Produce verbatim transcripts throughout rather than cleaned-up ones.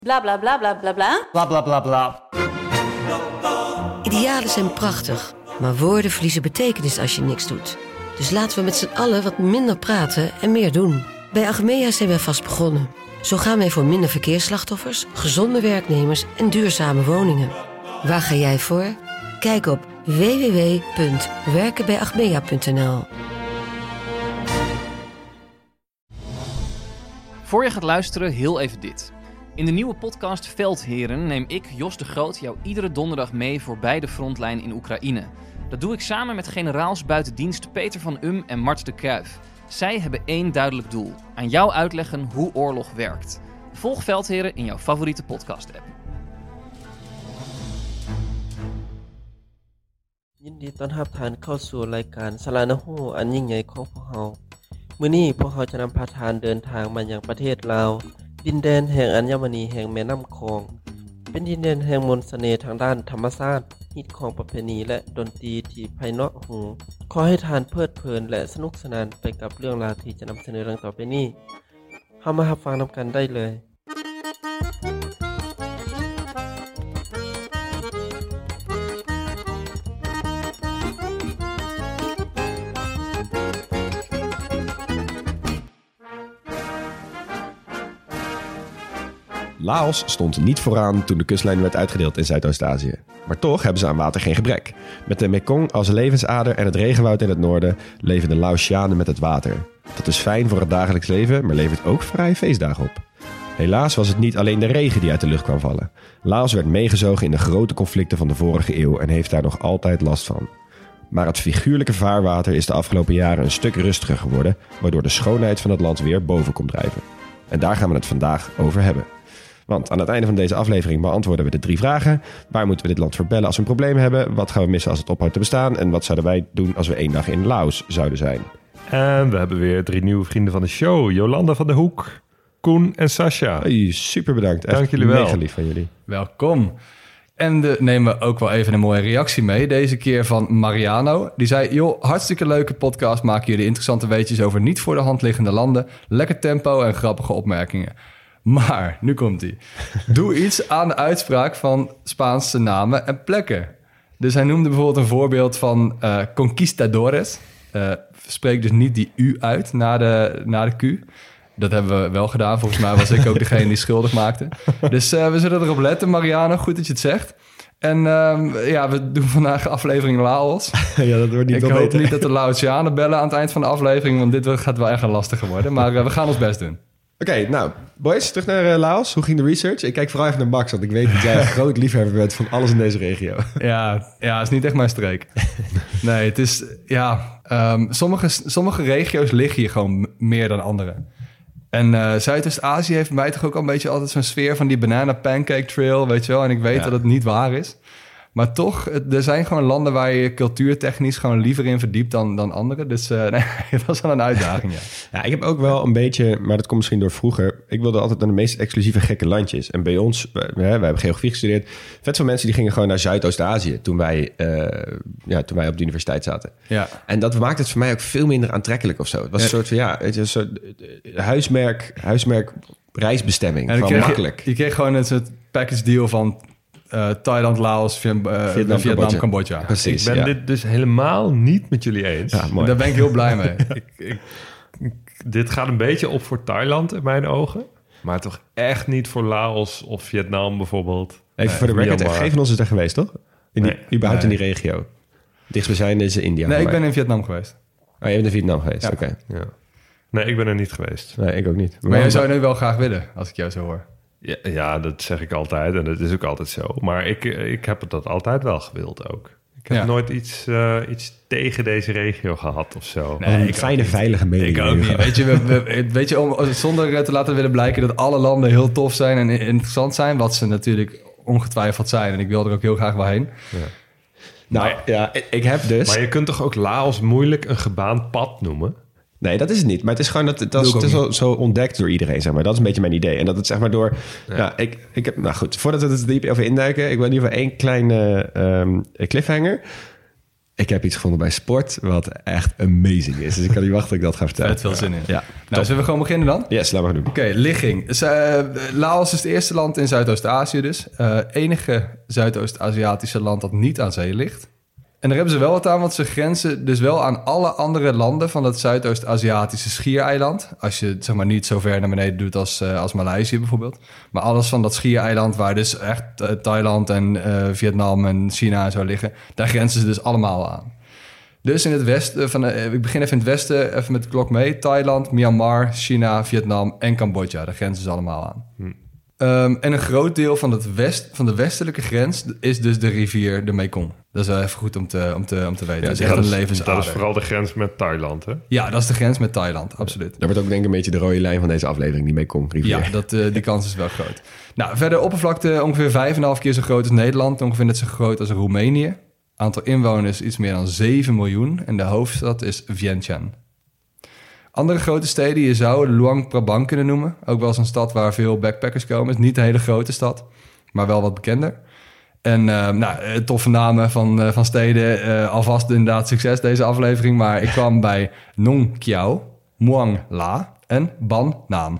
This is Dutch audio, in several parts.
Bla bla bla bla bla bla. Bla bla bla bla. Idealen zijn prachtig, maar woorden verliezen betekenis als je niks doet. Dus laten we met z'n allen wat minder praten en meer doen. Bij Achmea zijn wij vast begonnen. Zo gaan wij voor minder verkeersslachtoffers, gezonde werknemers en duurzame woningen. Waar ga jij voor? Kijk op w w w punt werken bij achmea punt n l. Voor je gaat luisteren, heel even dit. In de nieuwe podcast Veldheren neem ik, Jos de Groot, jou iedere donderdag mee voorbij de frontlijn in Oekraïne. Dat doe ik samen met generaals buiten dienst Peter van Um en Mart de Kruijf. Zij hebben één duidelijk doel: aan jou uitleggen hoe oorlog werkt. Volg Veldheren in jouw favoriete podcast-app. ยินดีต้อนรับท่านเข้าสู่รายการสลานะฮู้อันยิ่งใหญ่ของพวกเรามื้อนี้พวกเราจะนำพาท่านเดินทางมายังประเทศลาวดินแดนแห่งอัญมณีแห่งแม่น้ำคองเป็นดินแดนแห่งมนต์เสน่ห์ทางด้านธรรมชาติฮิตของประเพณีและดนตรีที่ไพเราะหูขอให้ท่านเพลิดเพลินและสนุกสนานไปกับเรื่องราวที่จะนำเสนอดังต่อไปนี้เฮามารับฟังนำกันได้เลย Laos stond niet vooraan toen de kustlijn werd uitgedeeld in Zuidoost-Azië. Maar toch hebben ze aan water geen gebrek. Met de Mekong als levensader en het regenwoud in het noorden leven de Laotianen met het water. Dat is fijn voor het dagelijks leven, maar levert ook vrije feestdagen op. Helaas was het niet alleen de regen die uit de lucht kwam vallen. Laos werd meegezogen in de grote conflicten van de vorige eeuw en heeft daar nog altijd last van. Maar het figuurlijke vaarwater is de afgelopen jaren een stuk rustiger geworden, waardoor de schoonheid van het land weer boven komt drijven. En daar gaan we het vandaag over hebben. Want aan het einde van deze aflevering beantwoorden we de drie vragen. Waar moeten we dit land voor bellen als we een probleem hebben? Wat gaan we missen als het ophoudt te bestaan? En wat zouden wij doen als we één dag in Laos zouden zijn? En we hebben weer drie nieuwe vrienden van de show. Jolanda van de Hoek, Koen en Sascha. Hey, super bedankt. Echt Dank jullie wel. Mega lief van jullie. Welkom. En de, nemen we ook wel even een mooie reactie mee. Deze keer van Mariano. Die zei, joh, hartstikke leuke podcast. Maken jullie interessante weetjes over niet voor de hand liggende landen. Lekker tempo en grappige opmerkingen. Maar, nu komt hij. Doe iets aan de uitspraak van Spaanse namen en plekken. Dus hij noemde bijvoorbeeld een voorbeeld van uh, conquistadores. Uh, spreek dus niet die U uit na de, na de Q. Dat hebben we wel gedaan. Volgens mij was ik ook degene die schuldig maakte. Dus uh, we zullen erop letten, Mariano. Goed dat je het zegt. En uh, ja, we doen vandaag aflevering Laos. Ja, dat wordt niet ik wel hoop beter. niet dat de Laotianen bellen aan het eind van de aflevering, want dit gaat wel echt een lastige worden. Maar uh, we gaan ons best doen. Oké, okay, nou, boys, terug naar uh, Laos. Hoe ging de research? Ik kijk vooral even naar Max, want ik weet dat jij een groot liefhebber bent van alles in deze regio. Ja, ja, het is niet echt mijn streek. Nee, het is, ja, um, sommige, sommige regio's liggen hier gewoon meer dan andere. En uh, Zuidoost-Azië heeft mij toch ook al een beetje altijd zo'n sfeer van die banana pancake trail, weet je wel. En ik weet ja. dat het niet waar is. Maar toch, er zijn gewoon landen waar je cultuurtechnisch gewoon liever in verdiept dan, dan andere. Dus uh, nee, het was wel een uitdaging, ja. Ja, ik heb ook wel een beetje, maar dat komt misschien door vroeger. Ik wilde altijd naar de meest exclusieve gekke landjes. En bij ons, we, we hebben geografie gestudeerd. Vet veel mensen die gingen gewoon naar Zuidoost-Azië toen wij, uh, ja, toen wij op de universiteit zaten. Ja. En dat maakte het voor mij ook veel minder aantrekkelijk of zo. Het was ja. een soort van, ja, het is een soort huismerk, huismerk reisbestemming. En van makkelijk. Je, je kreeg gewoon een soort package deal van Uh, Thailand, Laos, Vietnam, uh, Vietnam, Vietnam Cambodja. Precies, ik ben ja. dit dus helemaal niet met jullie eens. Ja, mooi. Daar ben ik heel blij mee. ik, ik, ik, dit gaat een beetje op voor Thailand in mijn ogen. Maar toch echt niet voor Laos of Vietnam bijvoorbeeld. Even nee, voor de record, geen van ons is er geweest, toch? In die, nee, überhaupt nee. in die regio. Dichtstbijzijnde is India. Nee, ik ben in Vietnam geweest. Oh, je bent in Vietnam geweest, ja. oké. Okay. Ja. Nee, ik ben er niet geweest. Nee, ik ook niet. Maar, maar jij zou nu wel graag willen, als ik jou zo hoor. Ja, ja, dat zeg ik altijd en dat is ook altijd zo. Maar ik, ik heb dat altijd wel gewild ook. Ik heb ja. nooit iets, uh, iets tegen deze regio gehad of zo. Nee, een fijne, veilige mening. Ik ook niet. Weet je, we, we, weet je om, zonder te laten willen blijken dat alle landen heel tof zijn en interessant zijn, wat ze natuurlijk ongetwijfeld zijn. En ik wil er ook heel graag wel heen. Ja. Nou, maar, ja, ik heb dus... Maar je kunt toch ook Laos moeilijk een gebaand pad noemen? Nee, dat is het niet. Maar het is gewoon dat, dat is, het is zo, zo ontdekt door iedereen, zeg maar. Dat is een beetje mijn idee. En dat het zeg maar door... Ja. Nou, ik, ik heb, nou goed, voordat we het diep over induiken, ik wil in ieder geval één kleine um, cliffhanger. Ik heb iets gevonden bij sport wat echt amazing is. Dus ik kan niet wachten dat ik dat ga vertellen. Vet veel zin in. Ja. Nou, zullen we gewoon beginnen dan? Yes, laten we doen. Oké, okay, ligging. Dus, uh, Laos is het eerste land in Zuidoost-Azië dus. Uh, enige Zuidoost-Aziatische land dat niet aan zee ligt. En daar hebben ze wel wat aan, want ze grenzen dus wel aan alle andere landen van het Zuidoost-Aziatische schiereiland. Als je het zeg maar niet zo ver naar beneden doet als, uh, als Maleisië bijvoorbeeld. Maar alles van dat schiereiland waar dus echt uh, Thailand en uh, Vietnam en China en zo liggen, daar grenzen ze dus allemaal aan. Dus in het westen, van, uh, ik begin even in het westen, even met de klok mee. Thailand, Myanmar, China, Vietnam en Cambodja, daar grenzen ze allemaal aan. Hm. Um, en een groot deel van, het west, van de westelijke grens is dus de rivier de Mekong. Dat is wel even goed om te, om te, om te weten. Ja, dat is echt dat een is, levensader. Dat is vooral de grens met Thailand, hè? Ja, dat is de grens met Thailand, absoluut. Dat wordt ook denk ik een beetje de rode lijn van deze aflevering, die Mekong rivier. Ja, dat, uh, die kans is wel groot. Nou, verder oppervlakte ongeveer vijf komma vijf keer zo groot als Nederland. Ongeveer net zo groot als Roemenië. Aantal inwoners iets meer dan zeven miljoen. En de hoofdstad is Vientiane. Andere grote steden, je zou Luang Prabang kunnen noemen. Ook wel eens een stad waar veel backpackers komen. Het is niet een hele grote stad, maar wel wat bekender. En uh, nou, toffe namen van, uh, van steden. Uh, alvast inderdaad succes deze aflevering. Maar ik kwam bij Nong Kiao, Muang La en Ban Nam.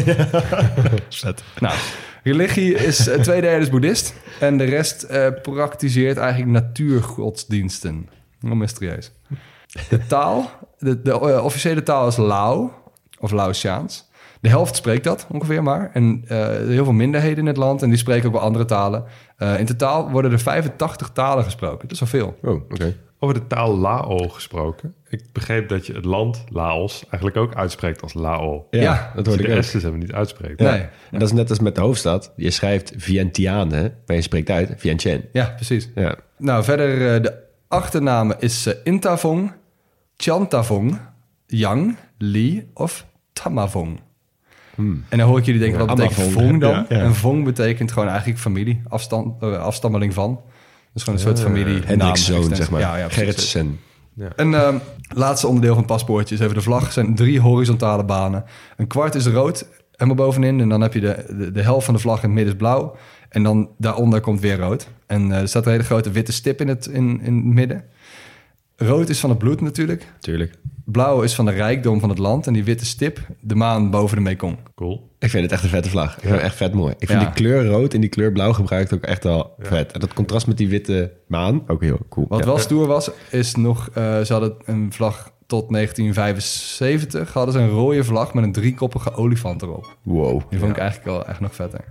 Vet. Nou, religie is uh, twee derde is boeddhist. En de rest uh, praktiseert eigenlijk natuurgodsdiensten. Heel mysterieus. De taal, de, de uh, officiële taal is Lao, of Laotiaans. De helft spreekt dat ongeveer maar. En uh, heel veel minderheden in het land en die spreken ook wel andere talen. Uh, in totaal worden er vijfentachtig talen gesproken. Dat is wel veel. Oh, oké. Okay. Over de taal Lao gesproken. Ik begreep dat je het land Laos eigenlijk ook uitspreekt als Lao. Ja, ja dat hoorde dus ik de ook. S's hebben niet uitspreekt. Ja. Nee. En dat is net als met de hoofdstad. Je schrijft Vientiane, maar je spreekt uit Vientiane. Ja, precies. Ja. Nou, verder uh, de achternamen is uh, Intavong, Chantavong, Yang, Li of Tamavong. Hmm. En dan hoor ik jullie denken, wat betekent Amavong. Vong dan? Ja, ja. En Vong betekent gewoon eigenlijk familie, afstand, uh, afstammeling van. Dus gewoon een soort familie. Hendrik's zoon, zeg maar. Ja, ja, Gerritsen. Ja. En uh, laatste onderdeel van het paspoortje is even de vlag. Er zijn drie horizontale banen. Een kwart is rood, helemaal bovenin. En dan heb je de, de, de helft van de vlag in het midden is blauw. En dan daaronder komt weer rood. En uh, er staat een hele grote witte stip in het, in, in het midden. Rood is van het bloed natuurlijk. Tuurlijk. Blauw is van de rijkdom van het land. En die witte stip, de maan boven de Mekong. Cool. Ik vind het echt een vette vlag. Ik vind het echt vet mooi. Ik vind Ja. die kleur rood en die kleur blauw gebruikt ook echt wel Ja. vet. En dat contrast met die witte maan, ook heel cool. Wat Ja. wel stoer was, is nog... Uh, ze hadden een vlag tot negentien vijfenzeventig. Hadden ze een rode vlag met een driekoppige olifant erop. Wow. Die vond ik eigenlijk wel echt nog vetter.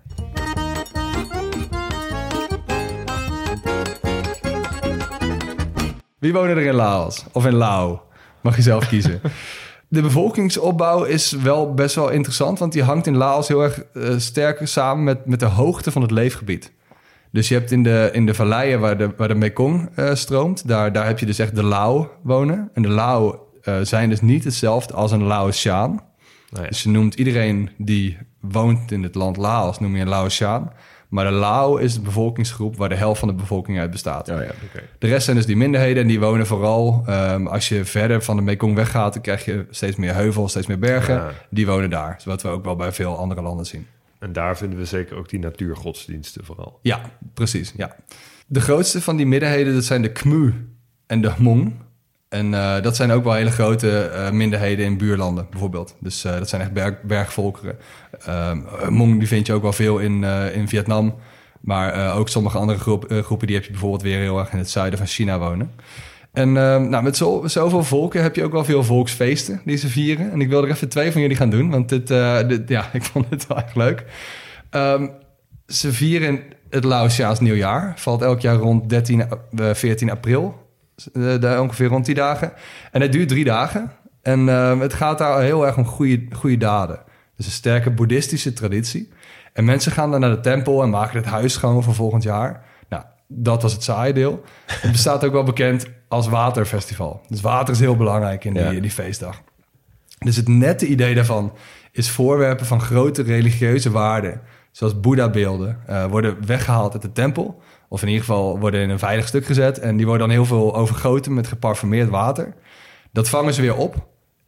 Wie wonen er in Laos? Of in Lao? Mag je zelf kiezen. De bevolkingsopbouw is wel best wel interessant, want die hangt in Laos heel erg uh, sterk samen met, met de hoogte van het leefgebied. Dus je hebt in de, in de valleien waar de, waar de Mekong uh, stroomt, daar, daar heb je dus echt de Lao wonen. En de Lao uh, zijn dus niet hetzelfde als een Laotiaan. Nee. Dus je noemt iedereen die woont in het land Laos, noem je een Laotiaan. Maar de Lao is de bevolkingsgroep waar de helft van de bevolking uit bestaat. Oh, ja. Okay. De rest zijn dus die minderheden en die wonen vooral... Um, als je verder van de Mekong weggaat, dan krijg je steeds meer heuvel, steeds meer bergen. Ja. Die wonen daar, wat we ook wel bij veel andere landen zien. En daar vinden we zeker ook die natuurgodsdiensten vooral. Ja, precies, ja. De grootste van die minderheden, dat zijn de Khmu en de Hmong. En uh, dat zijn ook wel hele grote uh, minderheden in buurlanden, bijvoorbeeld. Dus uh, dat zijn echt berg, bergvolkeren. Uh, Hmong die vind je ook wel veel in, uh, in Vietnam. Maar uh, ook sommige andere groep, uh, groepen... die heb je bijvoorbeeld weer heel erg in het zuiden van China wonen. En uh, nou, met zo, zoveel volken heb je ook wel veel volksfeesten die ze vieren. En ik wil er even twee van jullie gaan doen, want dit, uh, dit, ja, ik vond het wel echt leuk. Um, ze vieren het Laotiaans nieuwjaar. Valt elk jaar rond dertien, veertien april... Uh, daar ongeveer rond die dagen. En het duurt drie dagen. En uh, het gaat daar heel erg om goede, goede daden. Dus een sterke boeddhistische traditie. En mensen gaan dan naar de tempel en maken het huis schoon voor volgend jaar. Nou, dat was het saaie deel. Het bestaat ook wel bekend als waterfestival. Dus water is heel belangrijk in die, Ja. in die feestdag. Dus het nette idee daarvan is voorwerpen van grote religieuze waarden, zoals Boeddha-beelden, uh, worden weggehaald uit de tempel. Of in ieder geval worden in een veilig stuk gezet. En die worden dan heel veel overgoten met geparfumeerd water. Dat vangen ze weer op.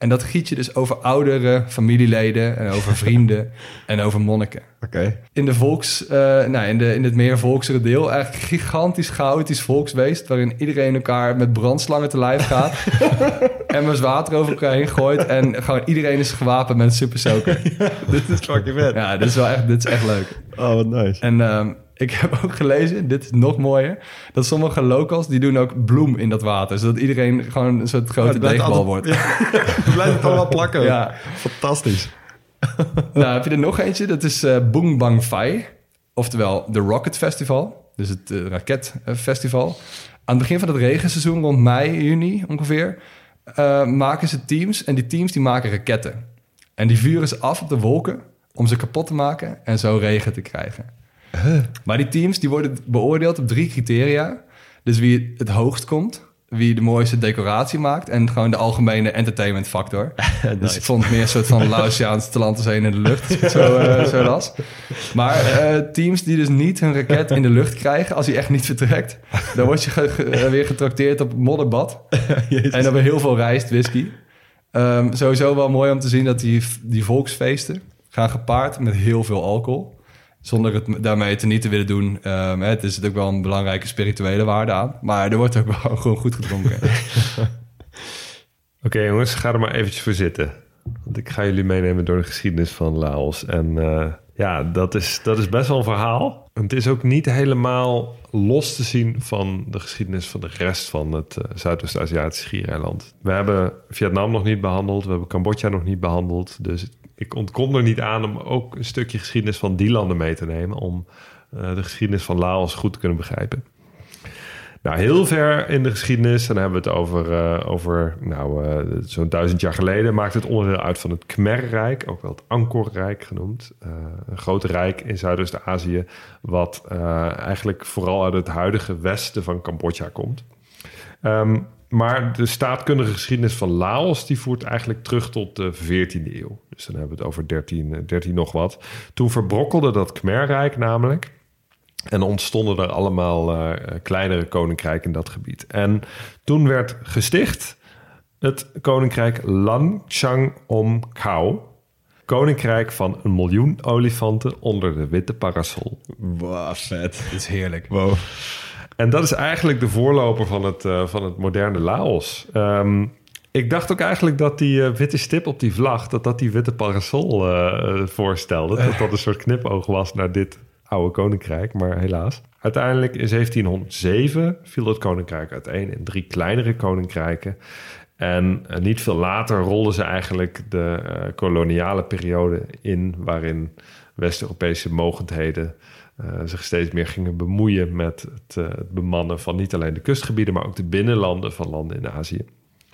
En dat giet je dus over oudere familieleden en over vrienden en over monniken. Oké. Okay. In de volks, uh, nou, in, de, in het meer volksere deel eigenlijk gigantisch chaotisch volksfeest, waarin iedereen elkaar met brandslangen te lijf gaat, emmers water over elkaar heen gooit en gewoon iedereen is gewapend met een super soaker. Ja, dit is fucking vet. Ja, dit is wel echt, dit is echt leuk. Oh, wat nice. En um, ik heb ook gelezen, dit is nog mooier, dat sommige locals die doen ook bloem in dat water, zodat iedereen gewoon een soort grote ja, deegbal altijd, wordt. Ja, het blijft het allemaal plakken. Ja. Fantastisch. Nou, heb je er nog eentje? Dat is uh, Boong Bang Fai, oftewel de Rocket Festival, dus het uh, raketfestival. Aan het begin van het regenseizoen, rond mei, juni ongeveer, uh, maken ze teams en die teams die maken raketten. En die vuren ze af op de wolken om ze kapot te maken en zo regen te krijgen. Huh. Maar die teams die worden beoordeeld op drie criteria. Dus wie het hoogst komt, wie de mooiste decoratie maakt en gewoon de algemene entertainment factor. Nice. Dus ik vond het meer een soort van Laotiaans talanten in de lucht, zo, uh, zo las. Maar uh, teams die dus niet hun raket in de lucht krijgen als hij echt niet vertrekt, dan word je ge- ge- weer getrakteerd op modderbad. En dan weer heel veel rijst, whisky. Um, sowieso wel mooi om te zien dat die, die volksfeesten gaan gepaard met heel veel alcohol. Zonder het daarmee te niet te willen doen. Um, het is ook wel een belangrijke spirituele waarde aan. Maar er wordt ook wel gewoon goed gedronken. Oké okay, jongens, ga er maar eventjes voor zitten. Want ik ga jullie meenemen door de geschiedenis van Laos. En uh, ja, dat is, dat is best wel een verhaal. Het is ook niet helemaal los te zien van de geschiedenis van de rest van het uh, Zuidoost-Aziatische schiereiland. We hebben Vietnam nog niet behandeld. We hebben Cambodja nog niet behandeld. Dus ik ontkom er niet aan om ook een stukje geschiedenis van die landen mee te nemen, om uh, de geschiedenis van Laos goed te kunnen begrijpen. Nou, heel ver in de geschiedenis, dan hebben we het over, uh, over nou, uh, zo'n duizend jaar geleden, maakt het onderdeel uit van het Khmer-rijk, ook wel het Angkor-rijk genoemd. Uh, een groot rijk in Zuidoost-Azië, wat uh, eigenlijk vooral uit het huidige westen van Cambodja komt. Um, Maar de staatkundige geschiedenis van Laos, die voert eigenlijk terug tot de veertiende eeuw. Dus dan hebben we het over dertien, dertien nog wat. Toen verbrokkelde dat Khmer-rijk namelijk. En ontstonden er allemaal uh, kleinere koninkrijken in dat gebied. En toen werd gesticht het koninkrijk Lan Chang Om Khao. Koninkrijk van een miljoen olifanten onder de witte parasol. Wow, vet. Dat is heerlijk. Wow. En dat is eigenlijk de voorloper van het, uh, van het moderne Laos. Um, ik dacht ook eigenlijk dat die uh, witte stip op die vlag, dat dat die witte parasol uh, voorstelde. Dat dat een soort knipoog was naar dit oude koninkrijk, maar helaas. Uiteindelijk in zeventienhonderdzeven viel het koninkrijk uiteen in drie kleinere koninkrijken. En uh, niet veel later rolden ze eigenlijk de uh, koloniale periode in, waarin West-Europese mogendheden Uh, zich steeds meer gingen bemoeien met het, uh, het bemannen van niet alleen de kustgebieden, maar ook de binnenlanden van landen in Azië.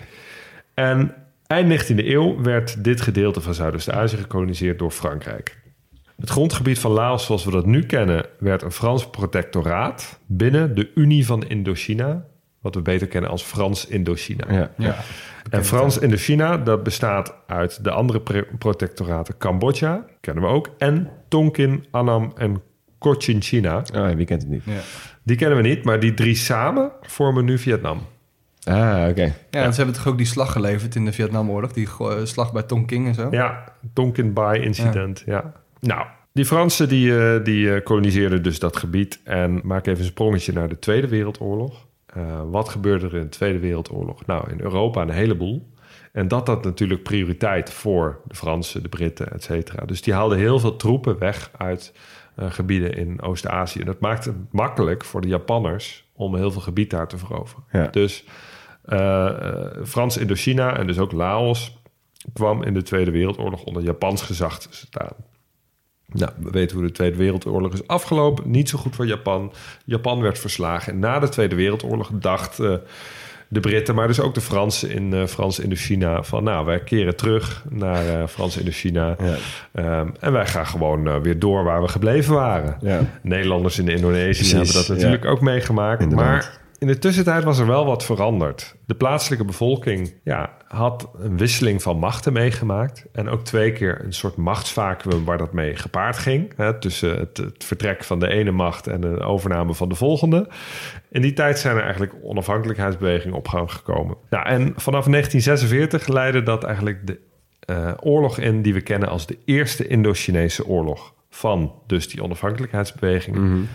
En eind negentiende eeuw werd dit gedeelte van Zuidoost-Azië gekoloniseerd door Frankrijk. Het grondgebied van Laos zoals we dat nu kennen werd een Frans protectoraat binnen de Unie van Indochina, wat we beter kennen als Frans Indochina. Ja, ja. En Frans Indochina, dat bestaat uit de andere pre- protectoraten Cambodja, kennen we ook, en Tonkin, Annam en Cochinchina. Oh, wie kent het niet? Ja. Die kennen we niet, maar die drie samen vormen nu Vietnam. Ah, oké. Okay. Ja, en ze hebben toch ook die slag geleverd in de Vietnamoorlog, die uh, slag bij Tonkin en zo? Ja, Tonkin Bai incident, ja. ja. Nou, die Fransen die, uh, die uh, koloniseerden dus dat gebied. En maak even een sprongetje naar de Tweede Wereldoorlog. Uh, wat gebeurde er in de Tweede Wereldoorlog? Nou, in Europa een heleboel. En dat had natuurlijk prioriteit voor de Fransen, de Britten, et cetera. Dus die haalden heel veel troepen weg uit uh, gebieden in Oost-Azië. En dat maakte het makkelijk voor de Japanners om heel veel gebied daar te veroveren. Ja. Dus uh, uh, Frans Indochina en dus ook Laos kwam in de Tweede Wereldoorlog onder Japans gezag te staan. Nou, we weten hoe de Tweede Wereldoorlog is afgelopen. Niet zo goed voor Japan. Japan werd verslagen. En na de Tweede Wereldoorlog dacht uh, de Britten, maar dus ook de Fransen in uh, Frans Indochina van, nou, wij keren terug naar uh, Frans Indochina. Ja. Um, en wij gaan gewoon uh, weer door waar we gebleven waren. Ja. Nederlanders in Indonesië Precies, hebben dat natuurlijk ja. ook meegemaakt. Inderdaad. Maar in de tussentijd was er wel wat veranderd. De plaatselijke bevolking ja, had een wisseling van machten meegemaakt. En ook twee keer een soort machtsvacuum waar dat mee gepaard ging. Hè, tussen het, het vertrek van de ene macht en de overname van de volgende. In die tijd zijn er eigenlijk onafhankelijkheidsbewegingen op gang gekomen. Nou, en vanaf negentien zesenveertig leidde dat eigenlijk de uh, oorlog in die we kennen als de Eerste Indo-Chinese oorlog. Van dus die onafhankelijkheidsbeweging mm-hmm.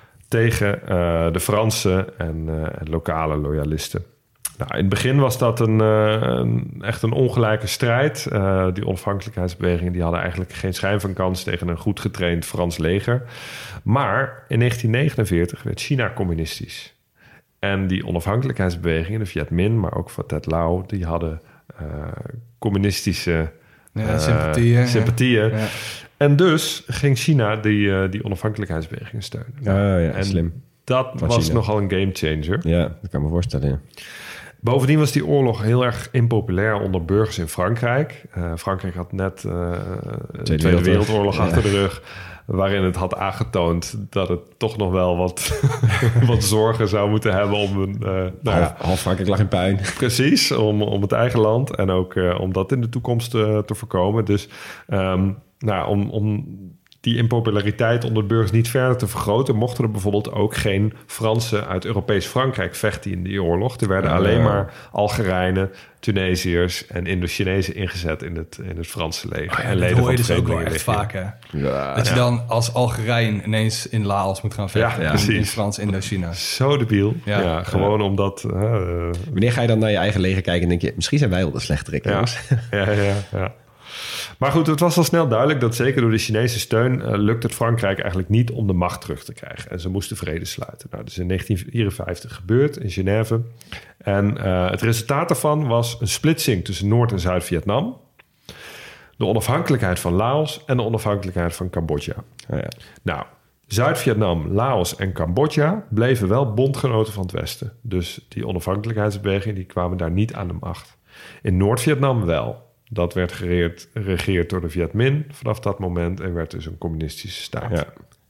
tegen uh, de Fransen en, uh, en lokale loyalisten. Nou, in het begin was dat een, uh, een, echt een ongelijke strijd. Uh, die onafhankelijkheidsbewegingen die hadden eigenlijk geen schijn van kans tegen een goed getraind Frans leger. Maar in negentien negenenveertig werd China communistisch. En die onafhankelijkheidsbewegingen, de Viet Minh, maar ook van Tet Lao, die hadden uh, communistische ja, uh, sympathieën. sympathieën. Ja. En dus ging China die, uh, die onafhankelijkheidsbewegingen steunen. Oh, ja, en slim. Dat Van was China. nogal een gamechanger. Ja, dat kan me voorstellen. Ja. Bovendien was die oorlog heel erg impopulair onder burgers in Frankrijk. Uh, Frankrijk had net uh, de Tweede, Tweede Wereldoorlog achter ja. de rug, waarin het had aangetoond dat het toch nog wel wat, wat zorgen zou moeten hebben om een... Uh, nou, half, half Frankrijk lag in puin. Precies, om, om het eigen land en ook uh, om dat in de toekomst uh, te voorkomen. Dus um, nou, om... om die impopulariteit onder de burgers niet verder te vergroten, mochten er bijvoorbeeld ook geen Fransen uit Europees Frankrijk vechten in die oorlog. Er werden alleen maar Algerijnen, Tunesiërs en Indo-Chinezen ingezet in het, in het Franse leger. Oh ja, en dat leden hoor je van dus ook wel vreemdelingenlegioen. echt vaak, hè? Ja, dat je ja. dan als Algerijn ineens in Laos moet gaan vechten. Ja, in, in precies. Frans Indochina. Zo debiel. Ja, Ja. gewoon omdat... Uh, Wanneer ga je dan naar je eigen leger kijken en denk je, misschien zijn wij wel de slechterik, ja, jongens. ja, ja, ja. Maar goed, het was al snel duidelijk dat zeker door de Chinese steun uh, lukt het Frankrijk eigenlijk niet om de macht terug te krijgen. En ze moesten vrede sluiten. Nou, dat is in negentien vierenvijftig gebeurd in Genève. En uh, het resultaat daarvan was een splitsing tussen Noord- en Zuid-Vietnam, de onafhankelijkheid van Laos en de onafhankelijkheid van Cambodja. Oh ja. Nou, Zuid-Vietnam, Laos en Cambodja bleven wel bondgenoten van het Westen. Dus die onafhankelijkheidsbewegingen die kwamen daar niet aan de macht. In Noord-Vietnam wel. Dat werd gereerd, geregeerd door de Viet Minh vanaf dat moment en werd dus een communistische staat. Ja.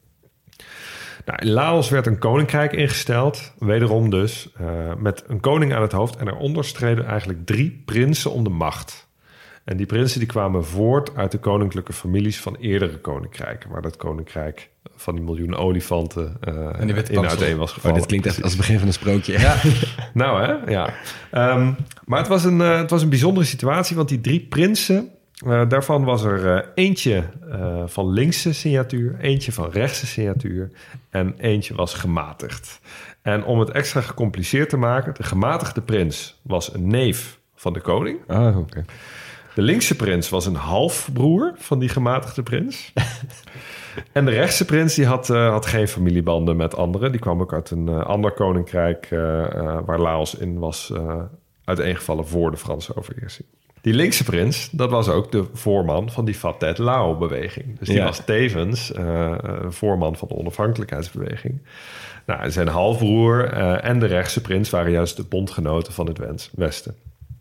Nou, in Laos werd een koninkrijk ingesteld, wederom dus, uh, met een koning aan het hoofd. En daaronder streden eigenlijk drie prinsen om de macht. En die prinsen die kwamen voort uit de koninklijke families van eerdere koninkrijken, waar dat koninkrijk van die miljoen olifanten uh, En die werd in uiteen was Oh, gevallen. dit klinkt echt als het begin van een sprookje. Ja. Nou hè, ja. Um, maar het was, een, uh, het was een bijzondere situatie, want die drie prinsen, uh, daarvan was er uh, eentje uh, van linkse signatuur, eentje van rechtse signatuur en eentje was gematigd. En om het extra gecompliceerd te maken, de gematigde prins was een neef van de koning. Oh, oké. Okay. De linkse prins was een halfbroer van die gematigde prins. En de rechtse prins die had, uh, had geen familiebanden met anderen. Die kwam ook uit een uh, ander koninkrijk uh, uh, waar Laos in was uh, uiteengevallen voor de Franse overheersing. Die linkse prins, dat was ook de voorman van die Phat Tet Lao-beweging. Dus die ja. was tevens uh, voorman van de onafhankelijkheidsbeweging. Nou, zijn halfbroer uh, en de rechtse prins waren juist de bondgenoten van het Westen.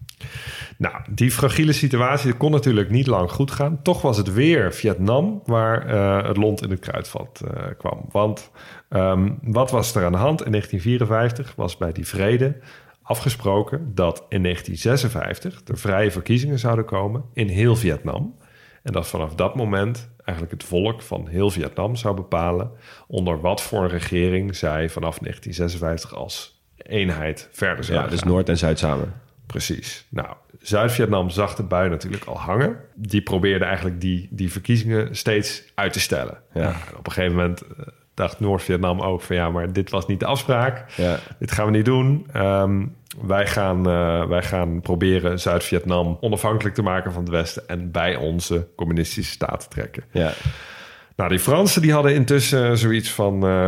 Nou, die fragiele situatie kon natuurlijk niet lang goed gaan. Toch was het weer Vietnam waar uh, het lont in het kruidvat uh, kwam. Want um, wat was er aan de hand? In negentien vierenvijftig was bij die vrede afgesproken dat in negentien zesenvijftig er vrije verkiezingen zouden komen in heel Vietnam. En dat vanaf dat moment eigenlijk het volk van heel Vietnam zou bepalen onder wat voor een regering zij vanaf negentien zesenvijftig als eenheid verder zouden Ja, dus gaan. Noord en Zuid samen. Precies. Nou, Zuid-Vietnam zag de bui natuurlijk al hangen. Die probeerde eigenlijk die, die verkiezingen steeds uit te stellen. Ja. Nou, op een gegeven moment uh, dacht Noord-Vietnam ook van ja, maar dit was niet de afspraak. Ja. Dit gaan we niet doen. Um, wij, gaan, uh, wij gaan proberen Zuid-Vietnam onafhankelijk te maken van het Westen en bij onze communistische staat te trekken. Ja. Nou, die Fransen die hadden intussen zoiets van Uh,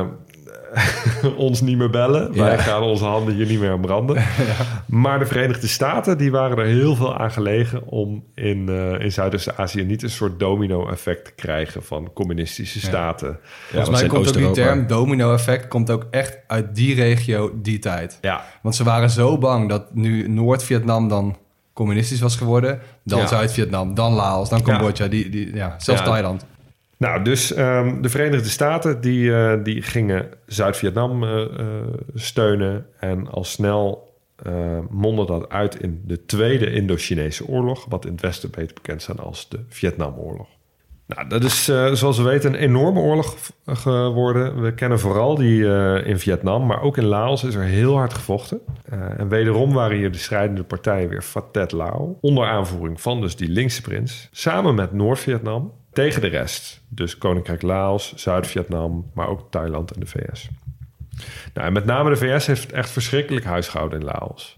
ons niet meer bellen. Ja. Wij gaan onze handen hier niet meer aan branden. Ja. Maar de Verenigde Staten die waren er heel veel aan gelegen om in, uh, in Zuidoost-Azië niet een soort domino-effect te krijgen van communistische staten. Ja. Volgens mij komt ook die term domino-effect komt ook echt uit die regio die tijd. Ja. Want ze waren zo bang dat nu Noord-Vietnam dan communistisch was geworden, dan ja. Zuid-Vietnam, dan Laos, dan Cambodja, ja. die, die, ja, zelfs ja. Thailand. Nou, dus um, de Verenigde Staten die, uh, die gingen Zuid-Vietnam uh, uh, steunen. En al snel uh, mondde dat uit in de Tweede Indo-Chinese oorlog. Wat in het Westen beter bekend staat als de Vietnamoorlog. Nou, dat is uh, zoals we weten een enorme oorlog geworden. We kennen vooral die uh, in Vietnam, maar ook in Laos is er heel hard gevochten. Uh, en wederom waren hier de strijdende partijen weer Phat That Lao. Onder aanvoering van dus die linkse prins. Samen met Noord-Vietnam tegen de rest. Dus Koninkrijk Laos, Zuid-Vietnam, maar ook Thailand en de V S. Nou, en met name de V S heeft echt verschrikkelijk huisgehouden in Laos.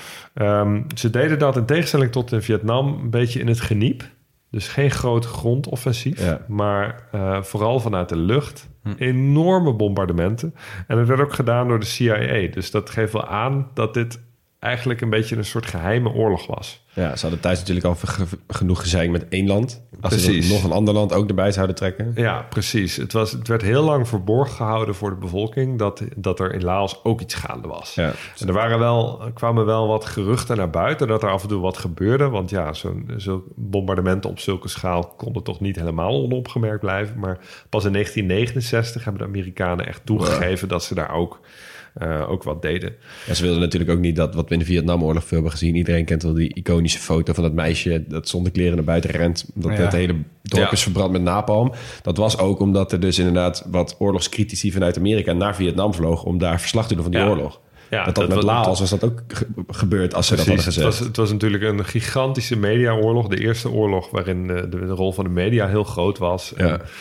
Um, ze deden dat in tegenstelling tot in Vietnam een beetje in het geniep. Dus geen groot grondoffensief, ja. maar uh, vooral vanuit de lucht. Hm. Enorme bombardementen. En dat werd ook gedaan door de C I A. Dus dat geeft wel aan dat dit eigenlijk een beetje een soort geheime oorlog was. Ja, ze hadden thuis natuurlijk al ge- genoeg gezeik met één land. Als precies. ze nog een ander land ook erbij zouden trekken. Ja, precies. Het, was, het werd heel lang verborgen gehouden voor de bevolking dat, dat er in Laos ook iets gaande was. Ja. En er waren wel, kwamen wel wat geruchten naar buiten dat er af en toe wat gebeurde. Want ja, zo'n, zo'n bombardementen op zulke schaal konden toch niet helemaal onopgemerkt blijven. Maar pas in negentien negenenzestig hebben de Amerikanen echt toegegeven ja. dat ze daar ook... Uh, ook wat deden. Ja, ze wilden natuurlijk ook niet dat wat we in de Vietnamoorlog veel hebben gezien. Iedereen kent wel die iconische foto van dat meisje dat zonder kleren naar buiten rent. Dat ja. het hele dorp ja. is verbrand met napalm. Dat was ook omdat er dus inderdaad wat oorlogscritici vanuit Amerika naar Vietnam vlogen om daar verslag te doen van die ja. oorlog. Ja, dat, dat met Laos was dat ook ge- gebeurd als Precies, ze dat hadden gezegd. Het was, het was natuurlijk een gigantische mediaoorlog. De eerste oorlog waarin de, de, de rol van de media heel groot was. Ja. En,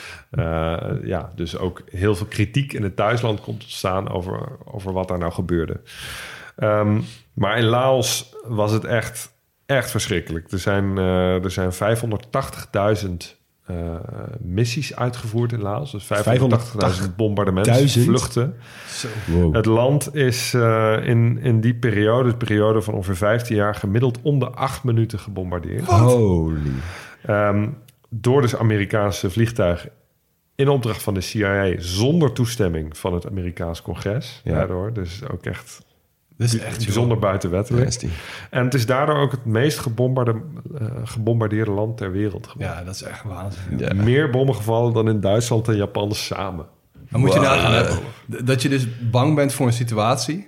uh, ja, dus ook heel veel kritiek in het thuisland kon ontstaan over, over wat daar nou gebeurde. Um, maar in Laos was het echt, echt verschrikkelijk. Er zijn, uh, er zijn vijfhonderdtachtigduizend uh, missies uitgevoerd in Laos. Dus vijfhonderdtachtigduizend bombardementen, Wow. Het land is uh, in, in die periode, de periode van ongeveer vijftien jaar... gemiddeld om de acht minuten gebombardeerd. Holy. Um, door de Amerikaanse vliegtuigen in opdracht van de C I A... zonder toestemming van het Amerikaans congres. Ja. Daardoor, dus ook echt... Dat is echt bijzonder buitenwettelijk. Nasty. En het is daardoor ook het meest gebombarde, uh, gebombardeerde land ter wereld geworden. Ja, dat is echt waanzin. Ja. Meer bommen gevallen dan in Duitsland en Japan samen. Dan moet wow. je nagaan dat je dus bang bent voor een situatie,